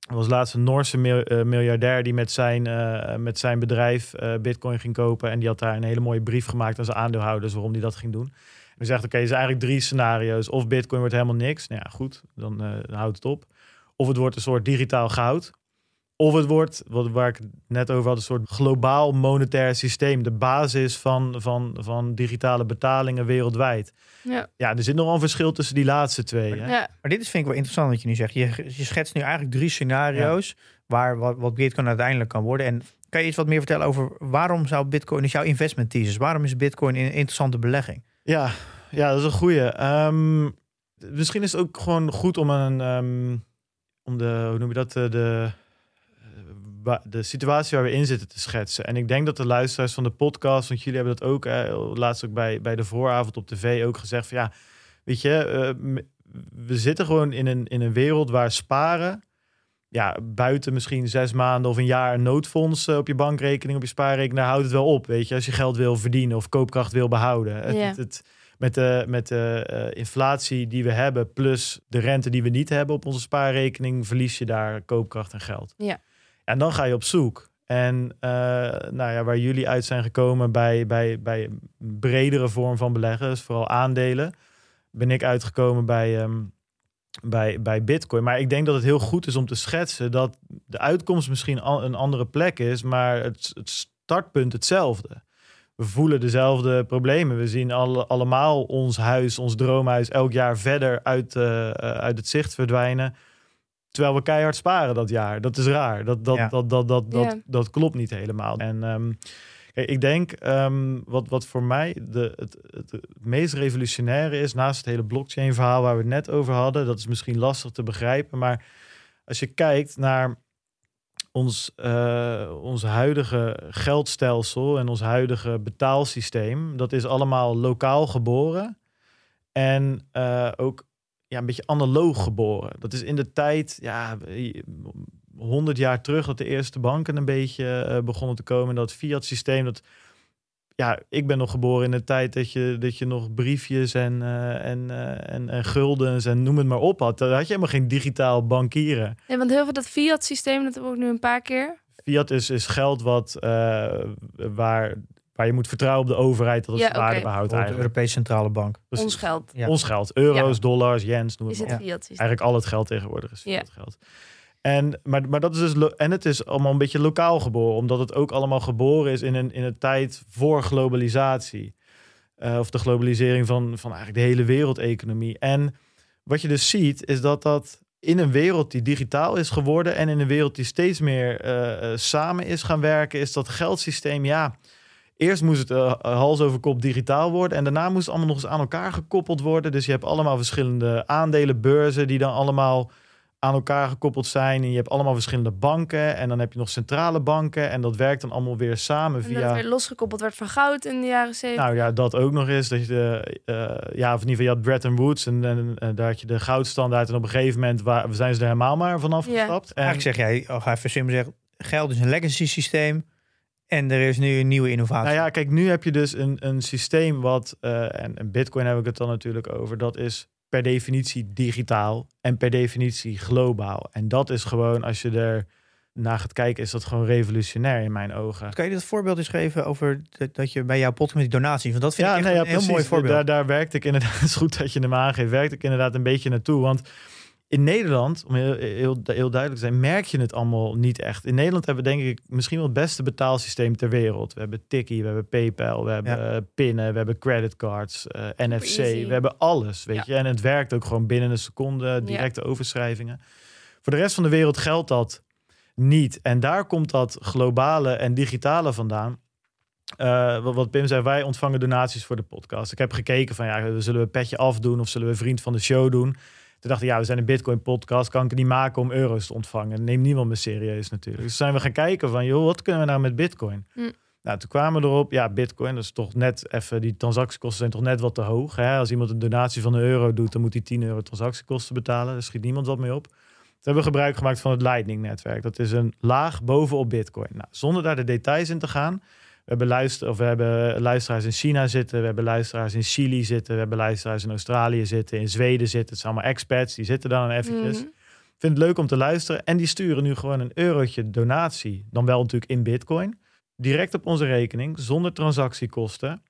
Er was laatst een Noorse mil, uh, miljardair die met zijn, uh, met zijn bedrijf uh, bitcoin ging kopen. En die had daar een hele mooie brief gemaakt aan zijn aandeelhouders waarom hij dat ging doen. En hij zegt, oké, okay, er zijn eigenlijk drie scenario's. Of bitcoin wordt helemaal niks. Nou ja, goed, dan, uh, dan houdt het op. Of het wordt een soort digitaal goud. Of het wordt, wat, waar ik het net over had, een soort globaal monetair systeem. De basis van, van, van digitale betalingen wereldwijd. Ja. ja, er zit nogal een verschil tussen die laatste twee. Hè? Ja. Maar dit is, vind ik wel interessant wat je nu zegt. Je, je schetst nu eigenlijk drie scenario's ja. waar wat, wat Bitcoin uiteindelijk kan worden. En kan je iets wat meer vertellen over waarom zou Bitcoin, dus jouw investment thesis, waarom is Bitcoin een interessante belegging? Ja, ja, dat is een goeie. Um, misschien is het ook gewoon goed om een, um, om de, hoe noem je dat, de, de de situatie waar we in zitten te schetsen. En ik denk dat de luisteraars van de podcast, want jullie hebben dat ook, hè, laatst ook bij, bij de vooravond op tv ook gezegd van ja, weet je, uh, we zitten gewoon in een, in een wereld waar sparen, ja, buiten misschien zes maanden of een jaar een noodfonds uh, op je bankrekening, op je spaarrekening, daar houdt het wel op, weet je, als je geld wil verdienen of koopkracht wil behouden. Ja. Het, het, het, met de, met de uh, inflatie die we hebben, plus de rente die we niet hebben op onze spaarrekening, verlies je daar koopkracht en geld. Ja. En dan ga je op zoek. En uh, nou ja, waar jullie uit zijn gekomen bij, bij, bij een bredere vorm van beleggen, dus vooral aandelen, ben ik uitgekomen bij, um, bij, bij Bitcoin. Maar ik denk dat het heel goed is om te schetsen dat de uitkomst misschien al een andere plek is, maar het, het startpunt hetzelfde. We voelen dezelfde problemen. We zien alle, allemaal ons huis, ons droomhuis, elk jaar verder uit, uh, uit het zicht verdwijnen. Terwijl we keihard sparen dat jaar. Dat is raar. Dat, dat, ja. dat, dat, dat, dat, ja. dat klopt niet helemaal. En um, kijk, ik denk, um, wat, wat voor mij de, het, het, het meest revolutionaire is, naast het hele blockchain verhaal waar we het net over hadden, dat is misschien lastig te begrijpen, maar als je kijkt naar ons, uh, ons huidige geldstelsel en ons huidige betaalsysteem, dat is allemaal lokaal geboren en uh, ook ja, een beetje analoog geboren. Dat is in de tijd, ja, honderd jaar terug, dat de eerste banken een beetje uh, begonnen te komen. Dat fiat systeem, dat, ja, ik ben nog geboren in de tijd dat je, dat je nog briefjes en, uh, en, uh, en, en guldens en noem het maar op had. Daar had je helemaal geen digitaal bankieren. Ja, want heel veel dat fiat systeem, dat hebben we ook nu een paar keer. Fiat is, is geld wat, uh, waar... waar je moet vertrouwen op de overheid dat het ja, zijn waarde okay. behoudt. De Europese Centrale Bank. Precies. Ons geld. Ja. Ons geld. Euro's, ja. dollars, yens, noem het maar. Ja. Eigenlijk al het geld tegenwoordig is fiat geld. En, maar, maar dat is dus lo- en het is allemaal een beetje lokaal geboren, omdat het ook allemaal geboren is in een, in een tijd voor globalisatie. Uh, of de globalisering van, van eigenlijk de hele wereldeconomie. En wat je dus ziet, is dat dat in een wereld die digitaal is geworden en in een wereld die steeds meer uh, uh, samen is gaan werken, is dat geldsysteem, ja, eerst moest het uh, hals over kop digitaal worden en daarna moest het allemaal nog eens aan elkaar gekoppeld worden. Dus je hebt allemaal verschillende aandelenbeurzen die dan allemaal aan elkaar gekoppeld zijn. En je hebt allemaal verschillende banken en dan heb je nog centrale banken en dat werkt dan allemaal weer samen en via... En dat weer losgekoppeld werd van goud in de jaren zeventig. Nou ja, dat ook nog eens. Dat je de, uh, ja, of in ieder geval, je had Bretton Woods en, en, en daar had je de goudstandaard en op een gegeven moment waar, zijn ze er helemaal maar vanaf ja. gestapt. En... Eigenlijk zeg jij, oh, ga even simpel zeggen, geld is een legacy systeem. En er is nu een nieuwe innovatie. Nou ja, kijk, nu heb je dus een, een systeem wat, uh, en, en Bitcoin heb ik het dan natuurlijk over, dat is per definitie digitaal en per definitie globaal. En dat is gewoon, als je er naar gaat kijken, is dat gewoon revolutionair in mijn ogen. Kan je dat voorbeeld eens geven over dat, dat je bij jouw podcast met die donatie, want dat vind ja, ik echt nee, ja, een precies. heel mooi voorbeeld. Daar, daar werkte ik inderdaad, het is goed dat je hem aangeeft, werkte ik inderdaad een beetje naartoe, want in Nederland, om heel, heel, heel duidelijk te zijn, merk je het allemaal niet echt. In Nederland hebben we denk ik misschien wel het beste betaalsysteem ter wereld. We hebben Tikkie, we hebben PayPal, we hebben ja. pinnen, we hebben creditcards, uh, N F C. Easy. We hebben alles, weet ja. je. En het werkt ook gewoon binnen een seconde, directe ja. overschrijvingen. Voor de rest van de wereld geldt dat niet. En daar komt dat globale en digitale vandaan. Uh, wat Pim zei, wij ontvangen donaties voor de podcast. Ik heb gekeken van, ja, zullen we een petje afdoen of zullen we vriend van de show doen? Toen dacht ik, ja, we zijn een Bitcoin-podcast. Kan ik het niet maken om euro's te ontvangen? Neem niemand me serieus natuurlijk. Dus zijn we gaan kijken van, joh, wat kunnen we nou met Bitcoin? Mm. Nou, toen kwamen we erop, ja, Bitcoin, dat is toch net even, die transactiekosten zijn toch net wat te hoog. Hè? Als iemand een donatie van een euro doet, dan moet hij tien euro transactiekosten betalen. Daar schiet niemand wat mee op. Toen hebben we gebruik gemaakt van het Lightning-netwerk. Dat is een laag bovenop Bitcoin. Nou, zonder daar de details in te gaan. We hebben, luister, of we hebben luisteraars in China zitten. We hebben luisteraars in Chili zitten. We hebben luisteraars in Australië zitten. In Zweden zitten. Het zijn allemaal expats. Die zitten dan eventjes. Mm-hmm. vind het leuk om te luisteren. En die sturen nu gewoon een eurotje donatie. Dan wel natuurlijk in bitcoin. Direct op onze rekening, zonder transactiekosten.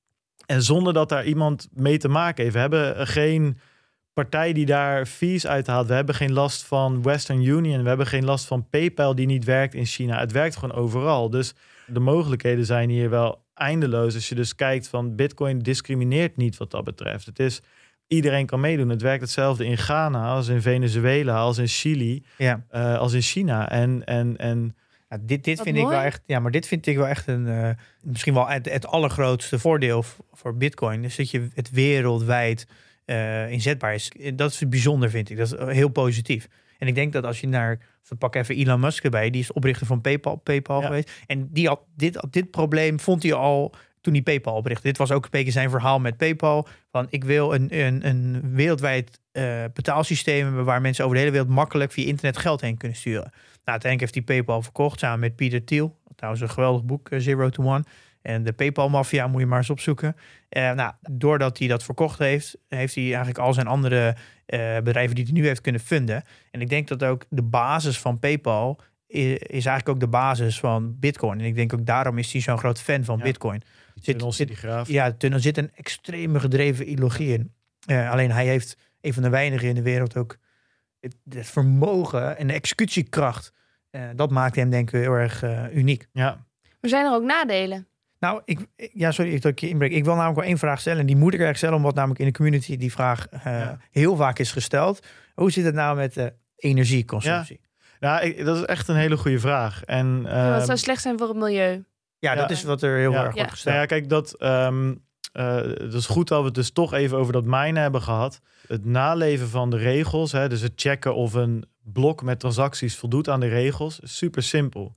En zonder dat daar iemand mee te maken heeft. We hebben geen partij die daar fees uithaalt. We hebben geen last van Western Union. We hebben geen last van PayPal die niet werkt in China. Het werkt gewoon overal. Dus de mogelijkheden zijn hier wel eindeloos. Als je dus kijkt van Bitcoin discrimineert niet wat dat betreft. Het is, iedereen kan meedoen. Het werkt hetzelfde in Ghana als in Venezuela, als in Chili, Ja. uh, als in China. En, en, en Ja, dit dit Wat vind ik mooi. wel echt. Ja, maar dit vind ik wel echt een. Uh, misschien wel het, het allergrootste voordeel v- voor Bitcoin. Is dat je het wereldwijd uh, inzetbaar is. Dat is bijzonder, vind ik. Dat is heel positief. En ik denk dat als je naar. We pakken even Elon Musk erbij. Die is oprichter van PayPal, PayPal Ja. geweest. En die had, dit, dit probleem vond hij al toen hij PayPal oprichtte. Dit was ook een beetje zijn verhaal met PayPal. Van ik wil een, een, een wereldwijd uh, betaalsysteem hebben waar mensen over de hele wereld makkelijk via internet geld heen kunnen sturen. Nou, uiteindelijk heeft hij PayPal verkocht samen met Peter Thiel. Trouwens een geweldig boek, uh, Zero to One. En de PayPal-maffia moet je maar eens opzoeken. Uh, nou, doordat hij dat verkocht heeft, heeft hij eigenlijk al zijn andere uh, bedrijven die hij nu heeft kunnen funden. En ik denk dat ook de basis van PayPal is, is eigenlijk ook de basis van Bitcoin. En ik denk ook daarom is hij zo'n groot fan van Ja. Bitcoin. zit, zit, zit die graaf. Ja, er zit een extreme gedreven ideologie in. Uh, alleen hij heeft een van de weinigen in de wereld ook het, het vermogen en de executiekracht. Uh, dat maakt hem denk ik heel erg uh, uniek. Ja. Maar zijn er ook nadelen? Nou, ik, ja, sorry dat ik je inbreek. Ik wil namelijk wel één vraag stellen. En die moet ik eigenlijk stellen, omdat namelijk in de community die vraag uh, ja. heel vaak is gesteld. Hoe zit het nou met uh, energieconsumptie? Ja. Nou, ik, dat is echt een hele goede vraag. En, uh, Ja, wat zou slecht zijn voor het milieu? Ja, dat ja. is wat er heel Ja. erg Ja. wordt gesteld. Nou ja, kijk, dat, um, uh, dat is goed dat we het dus toch even over dat minen hebben gehad. Het naleven van de regels, hè, dus het checken of een blok met transacties voldoet aan de regels, is super simpel.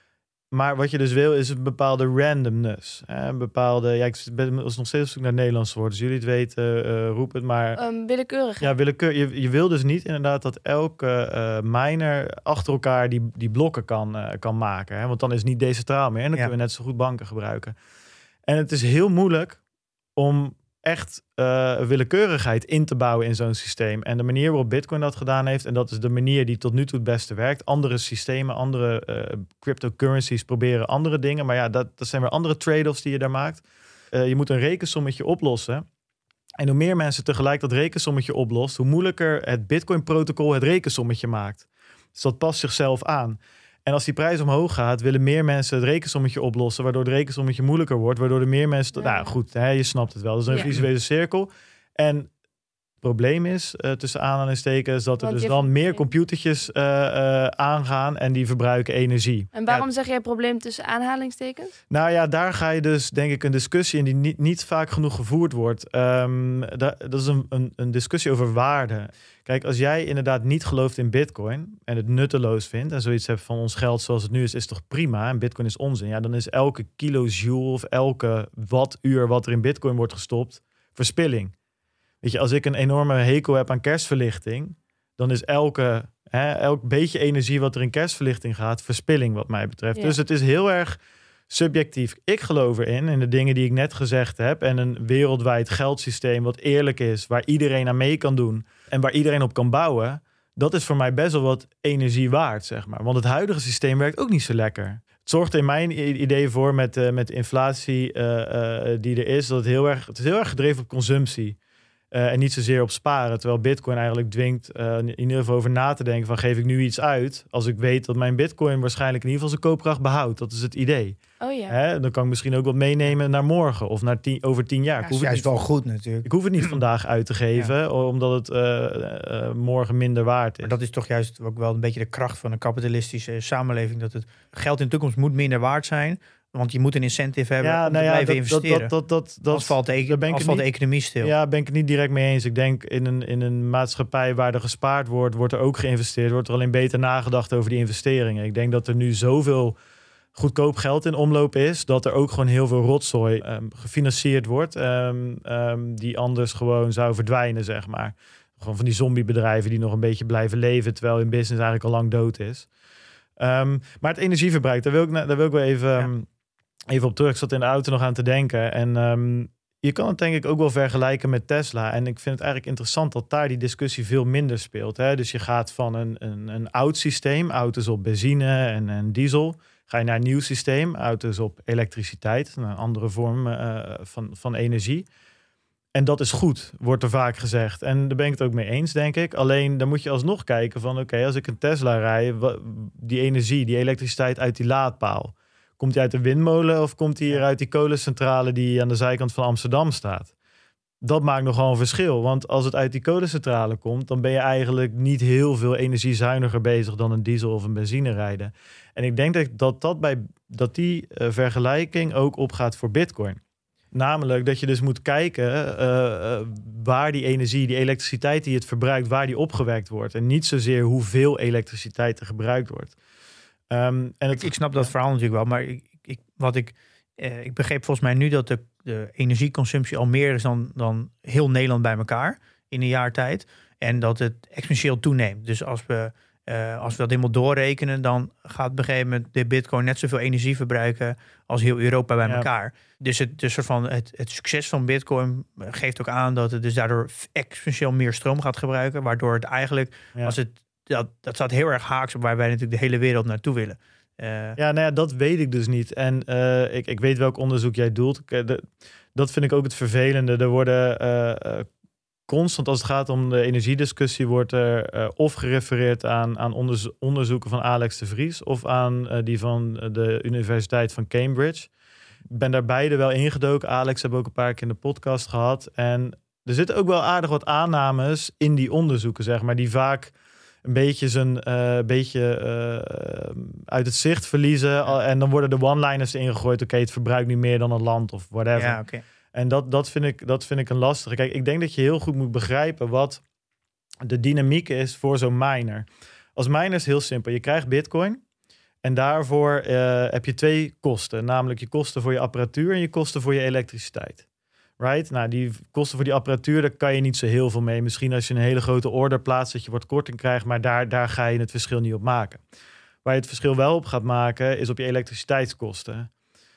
Maar wat je dus wil is een bepaalde randomness. Hè, een bepaalde, ja, ik ben nog steeds op zoek naar het Nederlands woord. Dus jullie het weten, uh, roep het maar. Um, willekeurig. Ja, willekeur. Je, je wil dus niet inderdaad dat elke uh, miner achter elkaar die, die blokken kan, uh, kan maken. Hè? Want dan is het niet decentraal meer. En dan Ja. kunnen we net zo goed banken gebruiken. En het is heel moeilijk om echt uh, willekeurigheid in te bouwen in zo'n systeem. En de manier waarop Bitcoin dat gedaan heeft, en dat is de manier die tot nu toe het beste werkt. Andere systemen, andere uh, cryptocurrencies proberen andere dingen. Maar ja, dat, dat zijn weer andere trade-offs die je daar maakt. Uh, je moet een rekensommetje oplossen. En hoe meer mensen tegelijk dat rekensommetje oplost, hoe moeilijker het Bitcoin-protocol het rekensommetje maakt. Dus dat past zichzelf aan. En als die prijs omhoog gaat, willen meer mensen het rekensommetje oplossen, waardoor het rekensommetje moeilijker wordt, waardoor er meer mensen... Ja. Nou goed, hè, je snapt het wel. Dat is een Ja. visuele cirkel. En het probleem is, uh, tussen aanhalingstekens, dat er Want dus je- dan meer ja. computertjes uh, uh, aangaan en die verbruiken energie. En waarom zeg jij probleem tussen aanhalingstekens? Nou ja, daar ga je dus denk ik een discussie in die niet, niet vaak genoeg gevoerd wordt. Um, da, dat is een, een, een discussie over waarde. Kijk, als jij inderdaad niet gelooft in Bitcoin en het nutteloos vindt en zoiets hebt van ons geld zoals het nu is, is toch prima en Bitcoin is onzin. Ja, dan is elke kilojoule of elke wattuur wat er in Bitcoin wordt gestopt verspilling. Weet je, als ik een enorme hekel heb aan kerstverlichting, dan is elke, hè, elk beetje energie wat er in kerstverlichting gaat verspilling wat mij betreft. Ja. Dus het is heel erg subjectief. Ik geloof erin, in de dingen die ik net gezegd heb, en een wereldwijd geldsysteem wat eerlijk is, waar iedereen aan mee kan doen en waar iedereen op kan bouwen. Dat is voor mij best wel wat energie waard, zeg maar. Want het huidige systeem werkt ook niet zo lekker. Het zorgt in mijn i- idee voor met, uh, met de inflatie uh, uh, die er is, dat het heel erg, het is heel erg gedreven op consumptie. Uh, en niet zozeer op sparen. Terwijl Bitcoin eigenlijk dwingt uh, in ieder geval over na te denken van geef ik nu iets uit als ik weet dat mijn Bitcoin waarschijnlijk in ieder geval zijn koopkracht behoudt. Dat is het idee. Oh ja. Hè? Dan kan ik misschien ook wat meenemen naar morgen of naar tien, over tien jaar. Ja, ik, hoef dat het is niet, wel goed natuurlijk. ik hoef het niet vandaag uit te geven, omdat het uh, uh, morgen minder waard is. Maar dat is toch juist ook wel een beetje de kracht van een kapitalistische samenleving. Dat het geld in de toekomst moet minder waard zijn. Want je moet een incentive hebben ja, om nou te ja, blijven dat, investeren. Dat, dat, dat, dat, dat, Anders valt de, daar ben ik anders het valt de niet- economie stil. Ja, ben ik het niet direct mee eens. Ik denk in een, in een maatschappij waar er gespaard wordt, wordt er ook geïnvesteerd. Wordt er alleen beter nagedacht over die investeringen. Ik denk dat er nu zoveel goedkoop geld in omloop is, dat er ook gewoon heel veel rotzooi um, gefinancierd wordt, um, um, die anders gewoon zou verdwijnen, zeg maar. Gewoon van die zombiebedrijven die nog een beetje blijven leven, terwijl hun business eigenlijk al lang dood is. Um, maar het energieverbruik, daar wil ik, daar wil ik wel even... Um, Even op terug, ik zat in de auto nog aan te denken. En um, je kan het denk ik ook wel vergelijken met Tesla. En ik vind het eigenlijk interessant dat daar die discussie veel minder speelt. Hè? Dus je gaat van een, een, een oud systeem, auto's op benzine en, en diesel. Ga je naar een nieuw systeem, auto's op elektriciteit. Een andere vorm uh, van, van energie. En dat is goed, wordt er vaak gezegd. En daar ben ik het ook mee eens, denk ik. Alleen dan moet je alsnog kijken van... oké, okay, als ik een Tesla rij, die energie, die elektriciteit uit die laadpaal... komt die uit de windmolen of komt die hier uit die kolencentrale... die aan de zijkant van Amsterdam staat? Dat maakt nogal een verschil. Want als het uit die kolencentrale komt... dan ben je eigenlijk niet heel veel energiezuiniger bezig... dan een diesel of een benzine rijden. En ik denk dat dat, dat, bij, dat die uh, vergelijking ook opgaat voor Bitcoin. Namelijk dat je dus moet kijken uh, uh, waar die energie, die elektriciteit die het verbruikt, waar die opgewekt wordt. En niet zozeer hoeveel elektriciteit er gebruikt wordt. Um, en het, ik, ik snap dat verhaal natuurlijk wel, maar ik, ik, wat ik, eh, ik begreep volgens mij nu dat de, de energieconsumptie al meer is dan, dan heel Nederland bij elkaar in een jaar tijd. En dat het exponentieel toeneemt. Dus als we, uh, als we dat helemaal doorrekenen, dan gaat op een gegeven moment de Bitcoin net zoveel energie verbruiken als heel Europa bij ja. elkaar. Dus, het, dus van het, het succes van Bitcoin geeft ook aan dat het dus daardoor exponentieel meer stroom gaat gebruiken. Waardoor het eigenlijk, ja. als het, dat, dat staat heel erg haaks op waar wij natuurlijk de hele wereld naartoe willen. Uh, ja, nou ja, dat weet ik dus niet. En uh, ik, ik weet welk onderzoek jij doelt. Ik, de, dat vind ik ook het vervelende. Er worden uh, uh, constant, als het gaat om de energiediscussie, wordt er uh, of gerefereerd aan, aan onderzo- onderzoeken van Alex de Vries of aan uh, die van de Universiteit van Cambridge. Ik ben daar beide wel ingedoken. Alex hebben we ook een paar keer in de podcast gehad. En er zitten ook wel aardig wat aannames in die onderzoeken, zeg maar, die vaak een beetje zijn uh, beetje uh, uit het zicht verliezen. Ja. En dan worden de one-liners ingegooid. Oké, okay, het verbruikt niet meer dan een land of whatever. Ja, okay. En dat, dat, vind ik, dat vind ik een lastige. Kijk, ik denk dat je heel goed moet begrijpen wat de dynamiek is voor zo'n miner. Als miner is heel simpel. Je krijgt Bitcoin. En daarvoor uh, heb je twee kosten. Namelijk je kosten voor je apparatuur en je kosten voor je elektriciteit. Right? Nou, die kosten voor die apparatuur, daar kan je niet zo heel veel mee. Misschien als je een hele grote order plaatst, dat je wat korting krijgt. Maar daar, daar ga je het verschil niet op maken. Waar je het verschil wel op gaat maken, is op je elektriciteitskosten.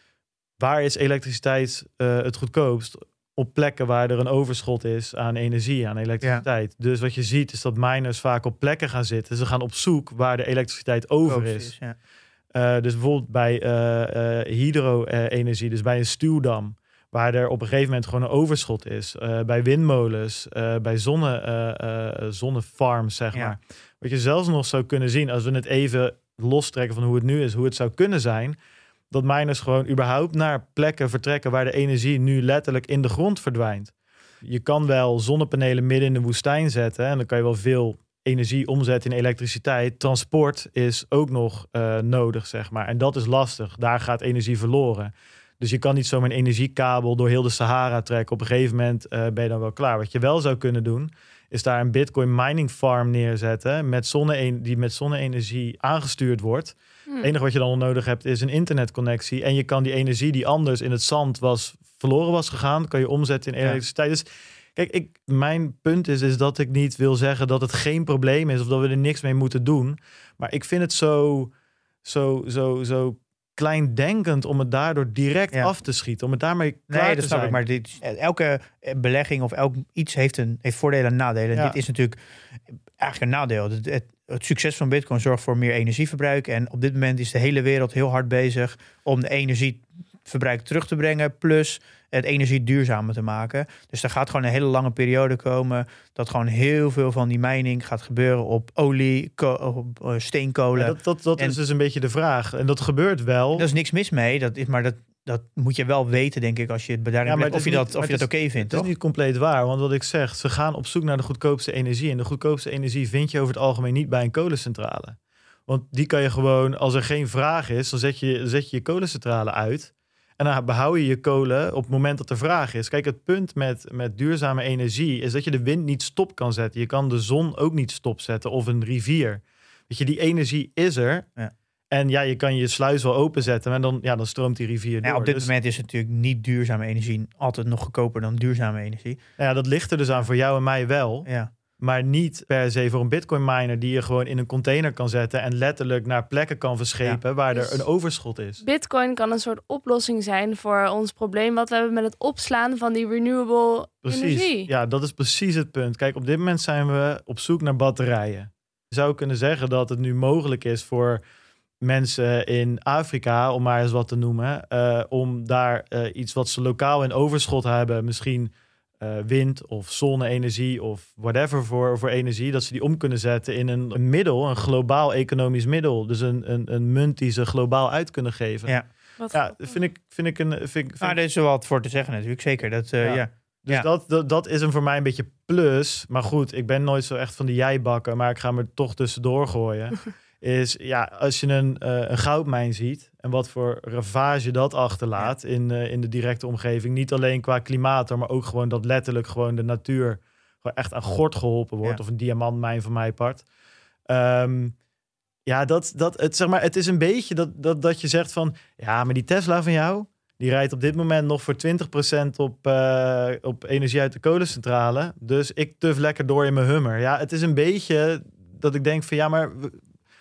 Waar is elektriciteit uh, het goedkoopst? Op plekken waar er een overschot is aan energie, aan elektriciteit. Ja. Dus wat je ziet is dat miners vaak op plekken gaan zitten. Ze gaan op zoek waar de elektriciteit over is. is ja. uh, dus bijvoorbeeld bij uh, uh, hydro-energie, dus bij een stuwdam, waar er op een gegeven moment gewoon een overschot is. Uh, bij windmolens, uh, bij zonne, uh, uh, zonnefarms, zeg ja. maar. Wat je zelfs nog zou kunnen zien, als we het even lostrekken van hoe het nu is, hoe het zou kunnen zijn, dat miners gewoon überhaupt naar plekken vertrekken waar de energie nu letterlijk in de grond verdwijnt. Je kan wel zonnepanelen midden in de woestijn zetten en dan kan je wel veel energie omzetten in elektriciteit. Transport is ook nog uh, nodig, zeg maar. En dat is lastig. Daar gaat energie verloren. Dus je kan niet zomaar een energiekabel door heel de Sahara trekken. Op een gegeven moment uh, ben je dan wel klaar. Wat je wel zou kunnen doen, is daar een Bitcoin mining farm neerzetten met zonne- die met zonne-energie aangestuurd wordt. Hmm. Het enige wat je dan nodig hebt is een internetconnectie. En je kan die energie die anders in het zand was verloren was gegaan, kan je omzetten in elektriciteit. Ja. Dus kijk, ik, mijn punt is, is dat ik niet wil zeggen dat het geen probleem is of dat we er niks mee moeten doen. Maar ik vind het zo, zo, zo, zo kleindenkend om het daardoor direct ja. af te schieten. Om het daarmee klaar nee, te dat snap zijn. ik. Maar dit, elke belegging of elk iets heeft, een, heeft voordelen en nadelen. En ja. dit is natuurlijk eigenlijk een nadeel. Het, het, het succes van Bitcoin zorgt voor meer energieverbruik. En op dit moment is de hele wereld heel hard bezig om de energieverbruik terug te brengen. Plus het energie duurzamer te maken. Dus er gaat gewoon een hele lange periode komen dat gewoon heel veel van die mining gaat gebeuren op olie, ko- op uh, steenkolen. Ja, dat dat, dat en, is dus een beetje de vraag. En dat gebeurt wel. Er is niks mis mee, dat is, maar dat, dat moet je wel weten, denk ik, als je het daarin ja, of je niet, dat, of je dat oké okay vindt. Het toch? is niet compleet waar, want wat ik zeg, ze gaan op zoek naar de goedkoopste energie. En de goedkoopste energie vind je over het algemeen niet bij een kolencentrale. Want die kan je gewoon, als er geen vraag is, dan zet je zet je, je kolencentrale uit. En dan behoud je je kolen op het moment dat er vraag is. Kijk, het punt met, met duurzame energie is dat je de wind niet stop kan zetten. Je kan de zon ook niet stopzetten of een rivier. Weet je, die energie is er. Ja. En ja, je kan je sluis wel openzetten, maar dan, ja, dan stroomt die rivier door. Ja, op dit dus, moment is natuurlijk niet duurzame energie altijd nog goedkoper dan duurzame energie. Ja, dat ligt er dus aan voor jou en mij wel. Ja. Maar niet per se voor een bitcoin miner die je gewoon in een container kan zetten en letterlijk naar plekken kan verschepen ja. waar dus er een overschot is. Bitcoin kan een soort oplossing zijn voor ons probleem wat we hebben met het opslaan van die renewable precies. energie. Ja, dat is precies het punt. Kijk, op dit moment zijn we op zoek naar batterijen. Je zou kunnen zeggen dat het nu mogelijk is voor mensen in Afrika, om maar eens wat te noemen, uh, om daar uh, iets wat ze lokaal in overschot hebben, misschien uh, wind of zonne-energie of whatever voor, voor energie, dat ze die om kunnen zetten in een, een middel, een globaal economisch middel. Dus een, een, een munt die ze globaal uit kunnen geven. Ja, Wat ja vind ik, vind ik een... Vind, vind nou, er is wel wat voor te zeggen natuurlijk, zeker. Dat, uh, ja. ja. Dus ja. dat, dat, dat is hem voor mij een beetje plus. Maar goed, ik ben nooit zo echt van die jijbakken, maar ik ga me toch tussendoor gooien. Is ja, als je een, uh, een goudmijn ziet en wat voor ravage dat achterlaat ja. in, uh, in de directe omgeving. Niet alleen qua klimaat, maar ook gewoon dat letterlijk gewoon de natuur gewoon echt aan gort geholpen wordt. Ja. Of een diamantmijn van mijn part. Um, ja, dat, dat, het, zeg maar, het is een beetje dat, dat, dat je zegt van, ja, maar die Tesla van jou, die rijdt op dit moment nog voor twintig procent op, uh, op energie uit de kolencentrale. Dus ik tuf lekker door in mijn Hummer. Ja, het is een beetje dat ik denk van, ja, maar we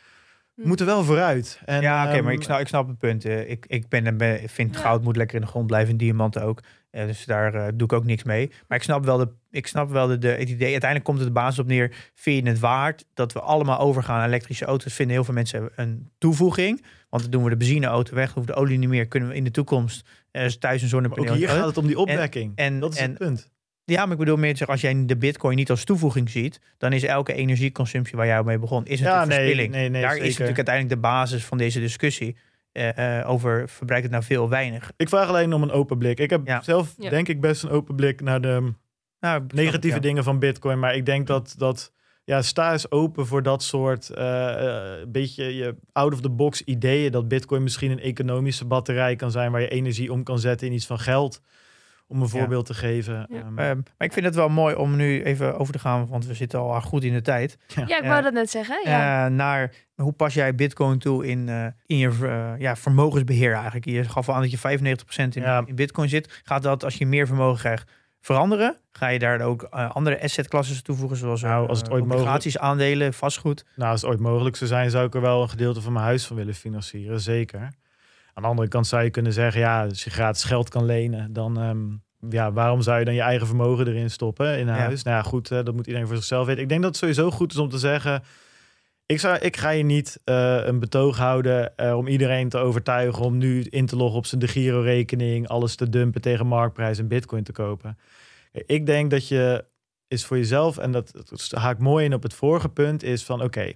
moeten wel vooruit. En, ja, oké, okay, um, maar ik snap, ik snap het punt. Uh, ik, ik ben, ben, vind ja. goud moet lekker in de grond blijven en diamanten ook. Uh, dus daar uh, doe ik ook niks mee. Maar ik snap wel, de, ik snap wel de, de, het idee. Uiteindelijk komt het de basis op neer. Vind je het waard dat we allemaal overgaan naar elektrische auto's? Vinden heel veel mensen een toevoeging. Want dan doen we de benzineauto weg. Hoeven de olie niet meer. Kunnen we in de toekomst uh, thuis een zonnepaneel. Ook hier gaat het om die opwekking. En, en, dat is en, het punt. Ja, maar ik bedoel meer te zeggen, als jij de bitcoin niet als toevoeging ziet, dan is elke energieconsumptie waar jij mee begon, is natuurlijk ja, nee, verspilling. Nee, nee, Daar zeker. Is natuurlijk uiteindelijk de basis van deze discussie uh, uh, over verbruikt het nou veel of weinig. Ik vraag alleen om een open blik. Ik heb ja. zelf ja. denk ik best een open blik naar de nou, negatieve ja. dingen van bitcoin, maar ik denk dat dat ja, sta eens open voor dat soort uh, uh, beetje je out-of-the-box ideeën dat bitcoin misschien een economische batterij kan zijn waar je energie om kan zetten in iets van geld. Om een voorbeeld ja. te geven. Ja. Um, um, maar ik vind het wel mooi om nu even over te gaan, want we zitten al goed in de tijd. Ja, ja ik wou uh, dat net zeggen. Ja. Uh, naar hoe pas jij bitcoin toe in, uh, in je uh, ja, vermogensbeheer eigenlijk? Je gaf al aan dat je vijfennegentig procent in, ja. in bitcoin zit. Gaat dat als je meer vermogen krijgt veranderen? Ga je daar ook uh, andere assetklassen toevoegen, zoals nou, als het uh, ooit obligaties, mogelijk... aandelen, vastgoed? Nou, als het ooit mogelijk zou zijn, zou ik er wel een gedeelte van mijn huis van willen financieren, zeker. Aan de andere kant zou je kunnen zeggen, ja, als je gratis geld kan lenen, dan um, ja, waarom zou je dan je eigen vermogen erin stoppen in een ja. huis? Nou ja, goed, uh, dat moet iedereen voor zichzelf weten. Ik denk dat het sowieso goed is om te zeggen, ik, zou, ik ga je niet uh, een betoog houden uh, om iedereen te overtuigen om nu in te loggen op zijn de Giro-rekening, alles te dumpen tegen marktprijs en bitcoin te kopen. Ik denk dat je is voor jezelf, en dat, dat haakt mooi in op het vorige punt, is van oké, okay,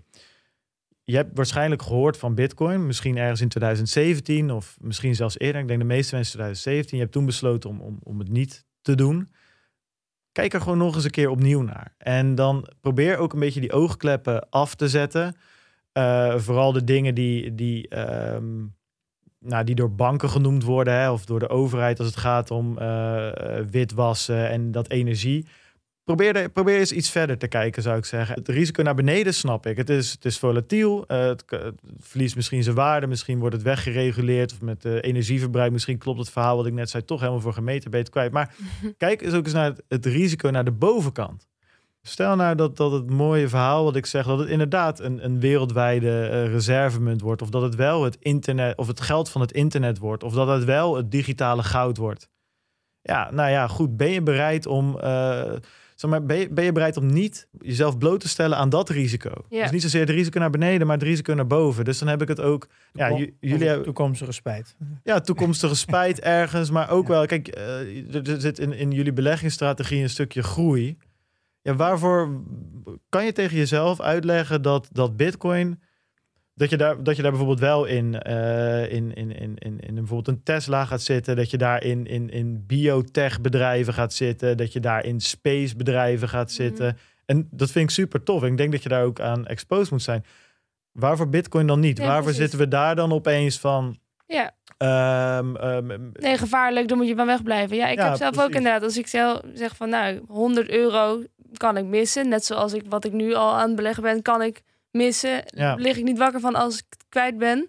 je hebt waarschijnlijk gehoord van bitcoin, misschien ergens in twintig zeventien of misschien zelfs eerder. Ik denk de meeste mensen in twintig zeventien. Je hebt toen besloten om, om, om het niet te doen. Kijk er gewoon nog eens een keer opnieuw naar. En dan probeer ook een beetje die oogkleppen af te zetten. Uh, vooral de dingen die, die, um, nou, die door banken genoemd worden, hè, of door de overheid als het gaat om uh, witwassen en dat energie. Probeer, de, probeer eens iets verder te kijken, zou ik zeggen. Het risico naar beneden snap ik. Het is, het is volatiel. Uh, het, het verliest misschien zijn waarde. Misschien wordt het weggereguleerd. Of met uh, energieverbruik. Misschien klopt het verhaal wat ik net zei toch helemaal voor gemeten beter kwijt. Maar kijk eens ook eens naar het, het risico naar de bovenkant. Stel nou dat, dat het mooie verhaal wat ik zeg, dat het inderdaad een, een wereldwijde uh, reservemunt wordt. Of dat het wel het internet, of het geld van het internet wordt. Of dat het wel het digitale goud wordt. Ja, nou ja, goed. Ben je bereid om... Uh, Zeg maar, ben je, ben je bereid om niet jezelf bloot te stellen aan dat risico? Ja. Dus niet zozeer het risico naar beneden, maar het risico naar boven. Dus dan heb ik het ook... Ja, j- jullie toekomstige spijt. Ja, toekomstige spijt ergens. Maar ook ja. wel, kijk, uh, er zit in, in jullie beleggingsstrategie een stukje groei. Ja, waarvoor kan je tegen jezelf uitleggen dat, dat bitcoin... Dat je, daar, dat je daar bijvoorbeeld wel in, uh, in, in, in, in, in bijvoorbeeld een Tesla gaat zitten. Dat je daar in, in, in biotech bedrijven gaat zitten. Dat je daar in space bedrijven gaat zitten. Mm. En dat vind ik super tof. En ik denk dat je daar ook aan exposed moet zijn. Waarvoor bitcoin dan niet? Ja, Waarvoor precies. zitten we daar dan opeens van... Ja. Um, um, nee, gevaarlijk, dan moet je van wegblijven. Ja, ik ja, heb zelf precies. ook inderdaad, als ik zelf zeg van nou, honderd euro kan ik missen. Net zoals ik wat ik nu al aan het beleggen ben, kan ik missen. Ja. Lig ik niet wakker van als ik het kwijt ben.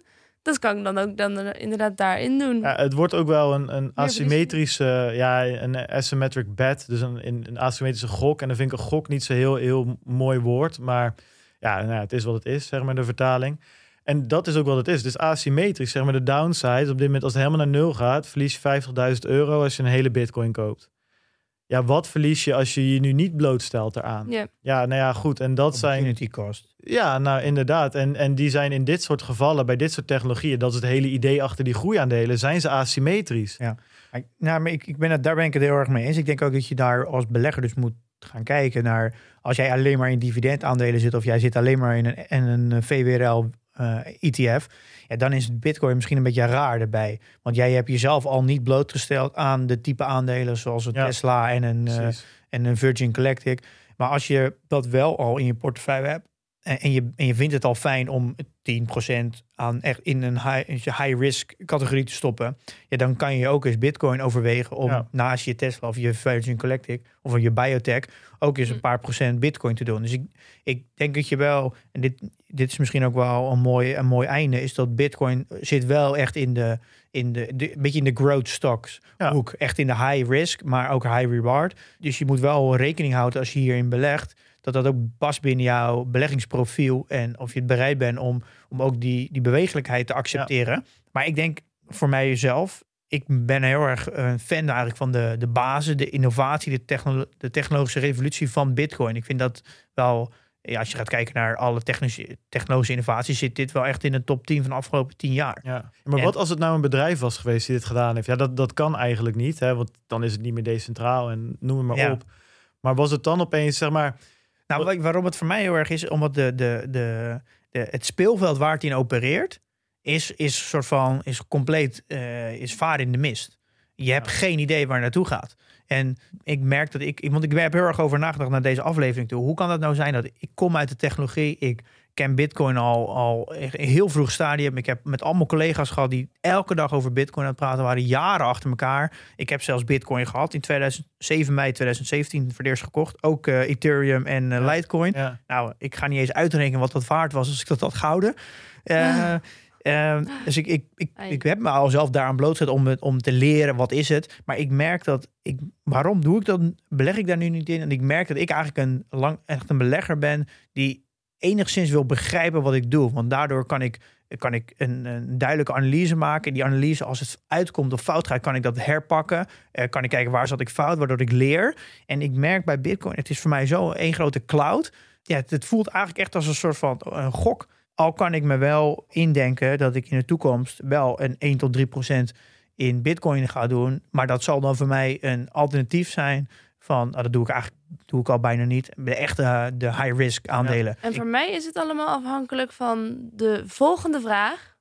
Dat kan ik dan ook dan uh, inderdaad daarin doen. Ja, het wordt ook wel een, een asymmetrische, ja, een asymmetric bet. Dus een, een asymmetrische gok. En dan vind ik een gok niet zo heel, heel mooi woord. Maar ja, nou, het is wat het is, zeg maar, de vertaling. En dat is ook wat het is. Dus asymmetrisch, zeg maar, de downside. Op dit moment, als het helemaal naar nul gaat, verlies je vijftigduizend euro als je een hele bitcoin koopt. Ja, wat verlies je als je je nu niet blootstelt eraan? Yeah. Ja, nou ja, goed. En dat zijn... Opportunity cost. Ja, nou inderdaad. En, en die zijn in dit soort gevallen, bij dit soort technologieën, dat is het hele idee achter die groeiaandelen, zijn ze asymmetrisch. Ja, nou, maar ik, ik ben het, daar ben ik het heel erg mee eens. Ik denk ook dat je daar als belegger dus moet gaan kijken naar, als jij alleen maar in dividendaandelen zit of jij zit alleen maar in een, in een V W R L uh, E T F, ja, dan is het Bitcoin misschien een beetje raar erbij. Want jij hebt jezelf al niet blootgesteld aan de type aandelen zoals een ja. Tesla en een, uh, en een Virgin Galactic. Maar als je dat wel al in je portefeuille hebt en, en, je, en je vindt het al fijn om tien procent aan echt in een high, high risk categorie te stoppen, ja, dan kan je ook eens Bitcoin overwegen om ja. naast je Tesla of je Virgin Galactic of je biotech ook eens een paar procent Bitcoin te doen. Dus ik, ik denk dat je wel, en dit, dit is misschien ook wel een mooi, een mooi einde, is dat Bitcoin zit wel echt in de, in de, de een beetje in de growth stocks ja. hoek. Echt in de high risk, maar ook high reward. Dus je moet wel rekening houden als je hierin belegt, dat dat ook past binnen jouw beleggingsprofiel en of je het bereid bent om, om ook die, die bewegelijkheid te accepteren. Ja. Maar ik denk voor mijzelf, ik ben heel erg een fan eigenlijk van de, de basis, de innovatie, de, technolo- de technologische revolutie van Bitcoin. Ik vind dat wel, ja, als je gaat kijken naar alle technische, technologische innovaties, zit dit wel echt in de top tien van de afgelopen tien jaar. Ja. Maar en, wat als het nou een bedrijf was geweest die dit gedaan heeft? Ja, dat, dat kan eigenlijk niet, hè, want dan is het niet meer decentraal en noem het maar ja. op. Maar was het dan opeens, zeg maar... Nou, waarom het voor mij heel erg is, omdat de, de, de, de, het speelveld waar het in opereert, is, is soort van, is compleet, uh, is vaar in de mist. Je hebt ja. geen idee waar het naartoe gaat. En ik merk dat ik, want ik heb heel erg over nagedacht naar deze aflevering toe. Hoe kan dat nou zijn dat ik kom uit de technologie, ik ken Bitcoin al, al in een heel vroeg stadium. Ik heb met allemaal collega's gehad die elke dag over Bitcoin aan het praten waren, jaren achter elkaar. Ik heb zelfs Bitcoin gehad in tweeduizend zeven, mei tweeduizend zeventien voor het eerst gekocht. Ook uh, Ethereum en uh, ja. Litecoin. Ja. Nou, ik ga niet eens uitrekenen wat dat waard was als ik dat had gehouden. Uh, ja. Uh, dus ik, ik, ik, ik heb me al zelf daaraan blootgezet om, om te leren wat is het. Maar ik merk dat, ik, waarom doe ik dat? Beleg ik daar nu niet in? En ik merk dat ik eigenlijk een, lang, echt een belegger ben die enigszins wil begrijpen wat ik doe. Want daardoor kan ik, kan ik een, een duidelijke analyse maken. Die analyse, als het uitkomt of fout gaat, kan ik dat herpakken. Uh, kan ik kijken waar zat ik fout, waardoor ik leer. En ik merk bij Bitcoin, het is voor mij zo één grote cloud. Ja, het, het voelt eigenlijk echt als een soort van een gok. Al kan ik me wel indenken dat ik in de toekomst wel een één tot drie procent in Bitcoin ga doen. Maar dat zal dan voor mij een alternatief zijn van, nou, dat doe ik eigenlijk doe ik al bijna niet. De echte de high risk aandelen. Ja. En voor ik... mij is het allemaal afhankelijk van de volgende vraag.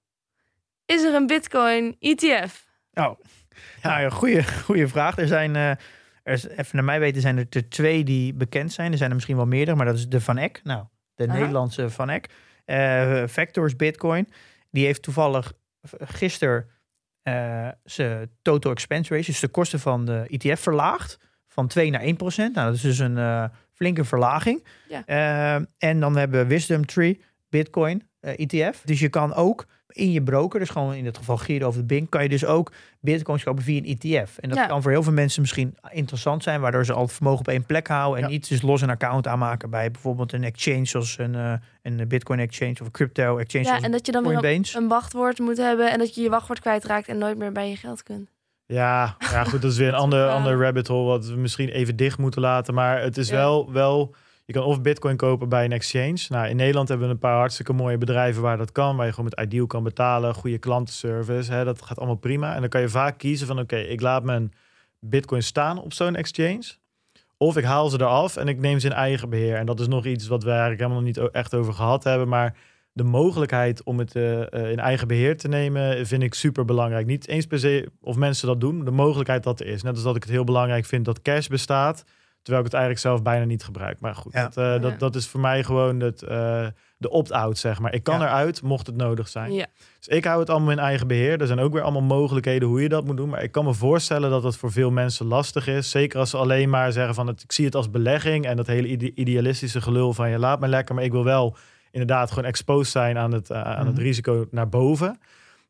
Is er een Bitcoin E T F? Oh, ja, nou, goede, goede vraag. Er zijn, uh, er is, even naar mij weten, zijn er, er twee die bekend zijn. Er zijn er misschien wel meerdere, maar dat is de Van Eck. Nou, de Aha. Nederlandse Van Eck. Uh, Vectors Bitcoin. Die heeft toevallig gisteren uh, zijn total expense ratio, dus de kosten van de E T F verlaagd. Van twee naar één procent. Nou, dat is dus een uh, flinke verlaging. Ja. Uh, en dan hebben we Wisdom Tree Bitcoin uh, E T F. Dus je kan ook in je broker, dus gewoon in dit geval Giro of de Bink, kan je dus ook bitcoins kopen via een E T F. En dat ja. kan voor heel veel mensen misschien interessant zijn, waardoor ze al het vermogen op één plek houden en ja. niet dus los een account aanmaken bij bijvoorbeeld een exchange zoals een, uh, een Bitcoin exchange of een crypto exchange. Ja, en dat je dan weer een wachtwoord moet hebben en dat je je wachtwoord kwijtraakt en nooit meer bij je geld kunt. Ja, ja, goed, dat is weer een ander, ander rabbit hole wat we misschien even dicht moeten laten. Maar het is ja. wel, wel, je kan of Bitcoin kopen bij een exchange. Nou, in Nederland hebben we een paar hartstikke mooie bedrijven waar dat kan. Waar je gewoon met Ideal kan betalen, goede klantenservice. Hè, dat gaat allemaal prima. En dan kan je vaak kiezen van oké, okay, ik laat mijn Bitcoin staan op zo'n exchange. Of ik haal ze eraf en ik neem ze in eigen beheer. En dat is nog iets wat we eigenlijk helemaal nog niet echt over gehad hebben. Maar de mogelijkheid om het uh, in eigen beheer te nemen vind ik super belangrijk. Niet eens per se of mensen dat doen, de mogelijkheid dat er is. Net als dat ik het heel belangrijk vind dat cash bestaat, terwijl ik het eigenlijk zelf bijna niet gebruik. Maar goed, ja. dat, uh, dat, dat is voor mij gewoon het, uh, de opt-out, zeg maar. Ik kan ja. eruit, mocht het nodig zijn. Ja. Dus ik hou het allemaal in eigen beheer. Er zijn ook weer allemaal mogelijkheden hoe je dat moet doen. Maar ik kan me voorstellen dat dat voor veel mensen lastig is. Zeker als ze alleen maar zeggen van het, ik zie het als belegging en dat hele ide- idealistische gelul van je laat me lekker, maar ik wil wel inderdaad gewoon exposed zijn aan het, uh, aan mm-hmm. het risico naar boven.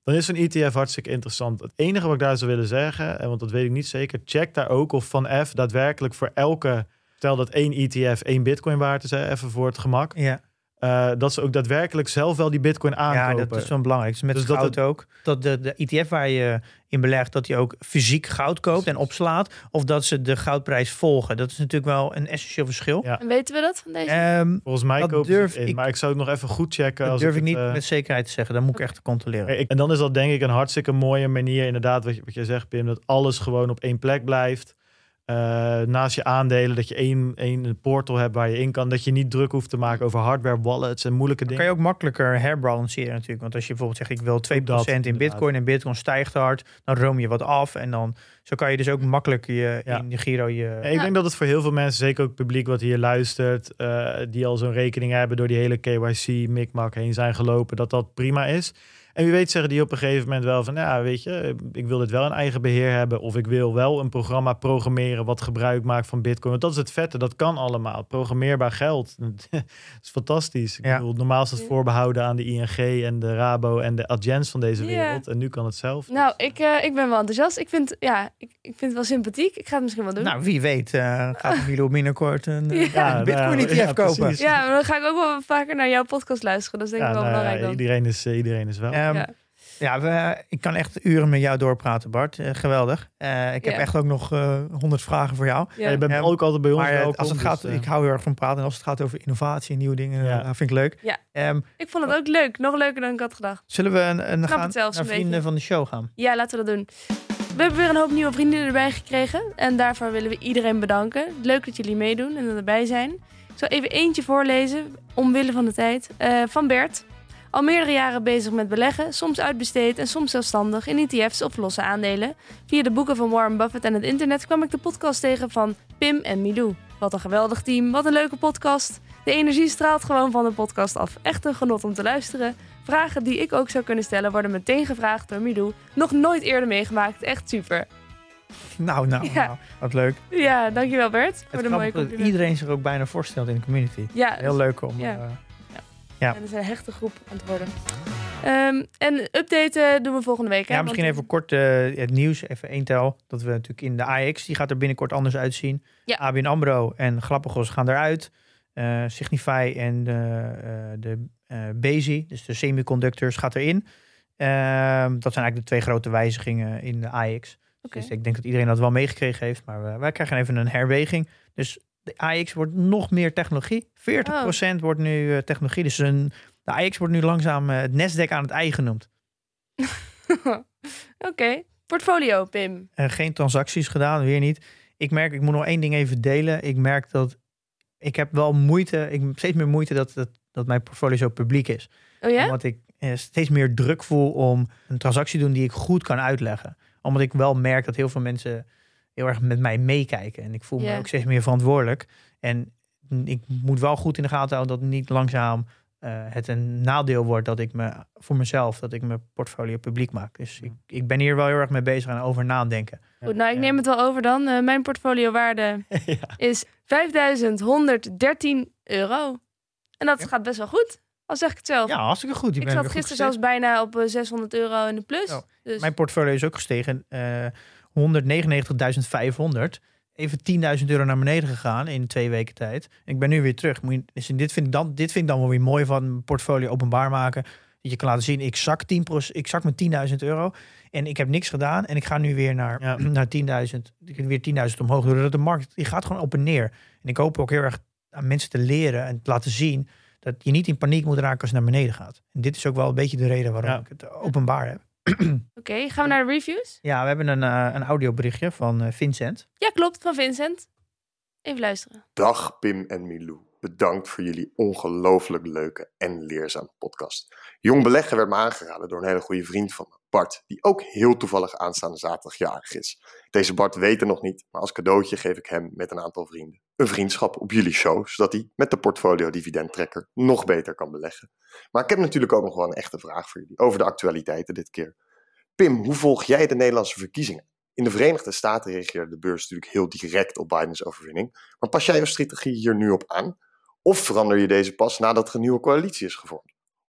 dan is zo'n E T F hartstikke interessant. Het enige wat ik daar zou willen zeggen, en want dat weet ik niet zeker, check daar ook of Van F daadwerkelijk voor elke, stel dat één E T F één bitcoin waard is, hè, even voor het gemak. Ja. Uh, dat ze ook daadwerkelijk zelf wel die bitcoin aankopen. Ja, dat is zo belangrijk. Dus met Dus goud dat het, ook. Dat de, de E T F waar je in belegt, dat die ook fysiek goud koopt Precies. en opslaat. Of dat ze de goudprijs volgen. Dat is natuurlijk wel een essentieel verschil. Ja. En weten we dat van deze? Um, Volgens mij dat kopen durf ze het in, ik, maar ik zou het nog even goed checken. Dat als durf ik, ik het, niet uh, met zekerheid te zeggen. Dat moet ik echt controleren. En dan is dat denk ik een hartstikke mooie manier, inderdaad, wat je, wat je zegt, Pim, dat alles gewoon op één plek blijft. Uh, naast je aandelen, dat je één, één portal hebt waar je in kan. Dat je niet druk hoeft te maken over hardware, wallets en moeilijke Dan dingen. kan je ook makkelijker herbalanceren natuurlijk. Want als je bijvoorbeeld zegt, ik wil twee procent dat, in bitcoin en bitcoin stijgt hard, dan room je wat af. En dan zo kan je dus ook makkelijk je, ja. in de Giro je... Ja, ik denk dat het voor heel veel mensen, zeker ook het publiek wat hier luistert, uh, die al zo'n rekening hebben door die hele K Y C, mikmak heen zijn gelopen, dat dat prima is. En wie weet zeggen die op een gegeven moment wel van, ja, weet je, ik wil dit wel een eigen beheer hebben. Of ik wil wel een programma programmeren wat gebruik maakt van bitcoin. Want dat is het vette, dat kan allemaal. Programmeerbaar geld. Dat is fantastisch. Ik Ja. bedoel, normaal is het voorbehouden aan de I N G en de Rabo en de Adjens van deze wereld. Ja. En nu kan het zelf. Nou, ik, uh, ik ben wel enthousiast. Ik vind, ja, ik, ik vind het wel sympathiek. Ik ga het misschien wel doen. Nou, wie weet uh, gaat Milo binnenkort een, uh, ja. een bitcoin E T F ja, kopen. Precies. Ja, maar dan ga ik ook wel vaker naar jouw podcast luisteren. Dat is denk ik ja, wel nou, belangrijk ja, dan. Iedereen is, uh, iedereen is wel. Um, ja. Ja, we, ik kan echt uren met jou doorpraten, Bart. Uh, geweldig. Uh, ik heb ja. echt ook nog honderd uh, vragen voor jou. Ja. Ja, je bent um, ook altijd bij ons maar, welkom. Als het gaat, dus, uh... ik hou heel erg van praten. En als het gaat over innovatie en nieuwe dingen, ja. uh, vind ik leuk. Ja. Um, ik vond het ook leuk. Nog leuker dan ik had gedacht. Zullen we een, een gaan, naar een vrienden beetje. van de show gaan? Ja, laten we dat doen. We hebben weer een hoop nieuwe vrienden erbij gekregen. En daarvoor willen we iedereen bedanken. Leuk dat jullie meedoen en erbij zijn. Ik zal even eentje voorlezen, omwille van de tijd. Uh, van Bert. Al meerdere jaren bezig met beleggen, soms uitbesteed en soms zelfstandig in E T F's of losse aandelen. Via de boeken van Warren Buffett en het internet kwam ik de podcast tegen van Pim en Milou. Wat een geweldig team, wat een leuke podcast. De energie straalt gewoon van de podcast af. Echt een genot om te luisteren. Vragen die ik ook zou kunnen stellen worden meteen gevraagd door Milou. Nog nooit eerder meegemaakt, echt super. Nou, nou, ja. nou, wat leuk. Ja, dankjewel Bert voor het de mooie compliment. Dat iedereen zich ook bijna voorstelt in de community. Ja, heel dus, leuk om... Ja. Uh, Ja. En het is een hechte groep aan het worden. Um, en updaten doen we volgende week. Hè? Ja, misschien Want... even kort uh, het nieuws. Even één tel. Dat we natuurlijk in de A X, die gaat er binnenkort anders uitzien. Ja. A B N AMRO en Galapagos gaan eruit. Uh, Signify en de, uh, de uh, Bezi, dus de semiconductors, gaat erin. Uh, dat zijn eigenlijk de twee grote wijzigingen in de A X. Okay. Dus ik denk dat iedereen dat wel meegekregen heeft. Maar uh, wij krijgen even een herweging. Dus de A X wordt nog meer technologie. veertig procent oh. wordt nu uh, technologie. Dus een, de A X wordt nu langzaam uh, het Nasdaq aan het ei genoemd. Oké. Okay. Portfolio, Pim. Uh, geen transacties gedaan, weer niet. Ik merk, ik moet nog één ding even delen. Ik merk dat ik heb wel moeite, ik heb steeds meer moeite dat, dat, dat mijn portfolio zo publiek is. Oh ja? Omdat ik uh, steeds meer druk voel om een transactie te doen die ik goed kan uitleggen. Omdat ik wel merk dat heel veel mensen heel erg met mij meekijken. En ik voel yeah. me ook steeds meer verantwoordelijk. En ik moet wel goed in de gaten houden dat niet langzaam uh, het een nadeel wordt dat ik me voor mezelf, dat ik mijn portfolio publiek maak. Dus ik, ik ben hier wel heel erg mee bezig en over nadenken. Goed, nou ik neem het wel over dan. Uh, mijn portfoliowaarde ja. is vijfduizend honderddertien euro. En dat ja. gaat best wel goed. Al zeg ik het zelf. Ja, hartstikke goed. Die ik zat gisteren zelfs bijna op uh, zeshonderd euro in de plus. Oh, dus. Mijn portfolio is ook gestegen. Uh, honderdnegenennegentigduizend vijfhonderd. Even tienduizend euro naar beneden gegaan in twee weken tijd. En ik ben nu weer terug. Dus dit, vind ik dan, dit vind ik dan wel weer mooi van mijn portfolio openbaar maken. Dat je kan laten zien, ik zak, tien procent, ik zak met tienduizend euro. En ik heb niks gedaan. En ik ga nu weer naar, ja. naar tienduizend. Ik ga weer tienduizend omhoog. Doordat de markt, die gaat gewoon op en neer. En ik hoop ook heel erg aan mensen te leren en te laten zien dat je niet in paniek moet raken als het naar beneden gaat. En dit is ook wel een beetje de reden waarom ja. ik het openbaar heb. Oké, okay, gaan we naar de reviews? Ja, we hebben een, uh, een audioberichtje van uh, Vincent. Ja, klopt, van Vincent. Even luisteren. Dag Pim en Milou. Bedankt voor jullie ongelooflijk leuke en leerzame podcast. Jong beleggen werd me aangeraden door een hele goede vriend van me, Bart, die ook heel toevallig aanstaande zaterdag jarig is. Deze Bart weet het nog niet, maar als cadeautje geef ik hem met een aantal vrienden een vriendschap op jullie show, zodat hij met de portfolio dividendtrekker nog beter kan beleggen. Maar ik heb natuurlijk ook nog wel een echte vraag voor jullie over de actualiteiten dit keer. Pim, hoe volg jij de Nederlandse verkiezingen? In de Verenigde Staten reageerde de beurs natuurlijk heel direct op Bidens overwinning, maar pas jij jouw strategie hier nu op aan? Of verander je deze pas nadat er een nieuwe coalitie is gevormd?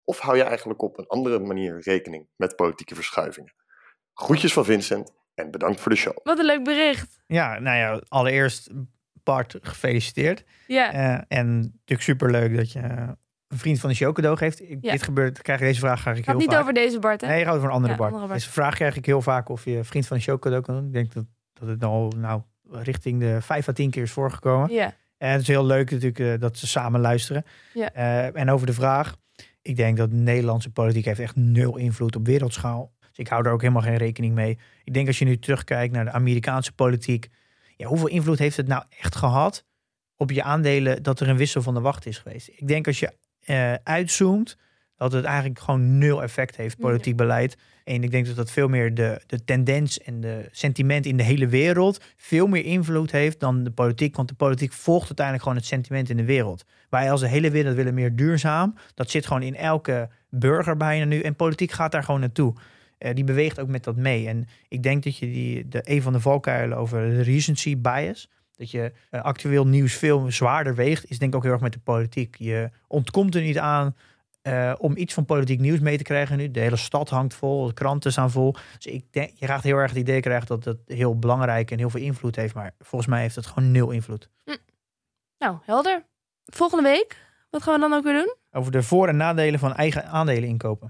Of hou je eigenlijk op een andere manier rekening met politieke verschuivingen? Groetjes van Vincent en bedankt voor de show. Wat een leuk bericht. Ja, nou ja, allereerst Bart, gefeliciteerd. Ja. Uh, en natuurlijk superleuk dat je een vriend van de show cadeau geeft. Ik, Ja. Dit gebeurt, krijg ik deze vraag krijg ik Het gaat heel niet vaak. over deze Bart, hè? Nee, je gaat over een andere Ja, Bart. andere Bart. Deze vraag krijg ik heel vaak of je vriend van de show cadeau kan doen. Ik denk dat, dat het al nou, richting de vijf à tien keer is voorgekomen. Ja. En het is heel leuk natuurlijk uh, dat ze samen luisteren. Ja. Uh, en over de vraag. Ik denk dat de Nederlandse politiek heeft echt nul invloed op wereldschaal. Dus ik hou daar ook helemaal geen rekening mee. Ik denk als je nu terugkijkt naar de Amerikaanse politiek. Ja, hoeveel invloed heeft het nou echt gehad op je aandelen dat er een wissel van de wacht is geweest? Ik denk als je uh, uitzoomt dat het eigenlijk gewoon nul effect heeft, politiek ja. beleid. En ik denk dat dat veel meer de, de tendens en de sentiment in de hele wereld veel meer invloed heeft dan de politiek. Want de politiek volgt uiteindelijk gewoon het sentiment in de wereld. Wij als de hele wereld willen meer duurzaam. Dat zit gewoon in elke burger bijna nu. En politiek gaat daar gewoon naartoe. Uh, die beweegt ook met dat mee. En ik denk dat je die, de, een van de valkuilen over de recency bias, dat je uh, actueel nieuws veel zwaarder weegt, is denk ik ook heel erg met de politiek. Je ontkomt er niet aan Uh, om iets van politiek nieuws mee te krijgen nu. De hele stad hangt vol, de kranten staan vol. Dus ik denk, je gaat heel erg het idee krijgen dat het heel belangrijk en heel veel invloed heeft. Maar volgens mij heeft het gewoon nul invloed. Hm. Nou, helder. Volgende week, wat gaan we dan ook weer doen? Over de voor- en nadelen van eigen aandelen inkopen.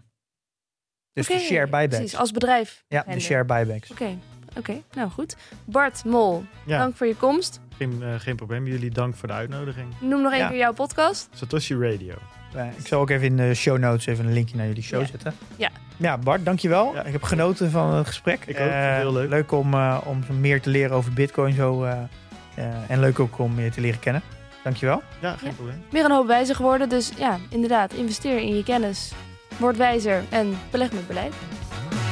Dus okay, de share buybacks. Precies, als bedrijf. Ja, de share buybacks. Oké, okay. okay, nou goed. Bart Mol, ja. dank voor je komst. Geen, uh, geen probleem. Jullie dank voor de uitnodiging. Noem nog één ja. keer jouw podcast. Satoshi Radio. Ja, ik zal ook even in de show notes even een linkje naar jullie show ja. zetten. Ja. Ja, Bart, dankjewel. Ja. Ik heb genoten van het gesprek. Ik ook, uh, heel leuk. Leuk om, uh, om meer te leren over Bitcoin zo. Uh, uh, en leuk ook om je te leren kennen. Dankjewel. Ja, geen ja. probleem. Weer een hoop wijzer geworden. Dus ja, inderdaad, investeer in je kennis. Word wijzer en beleg met beleid.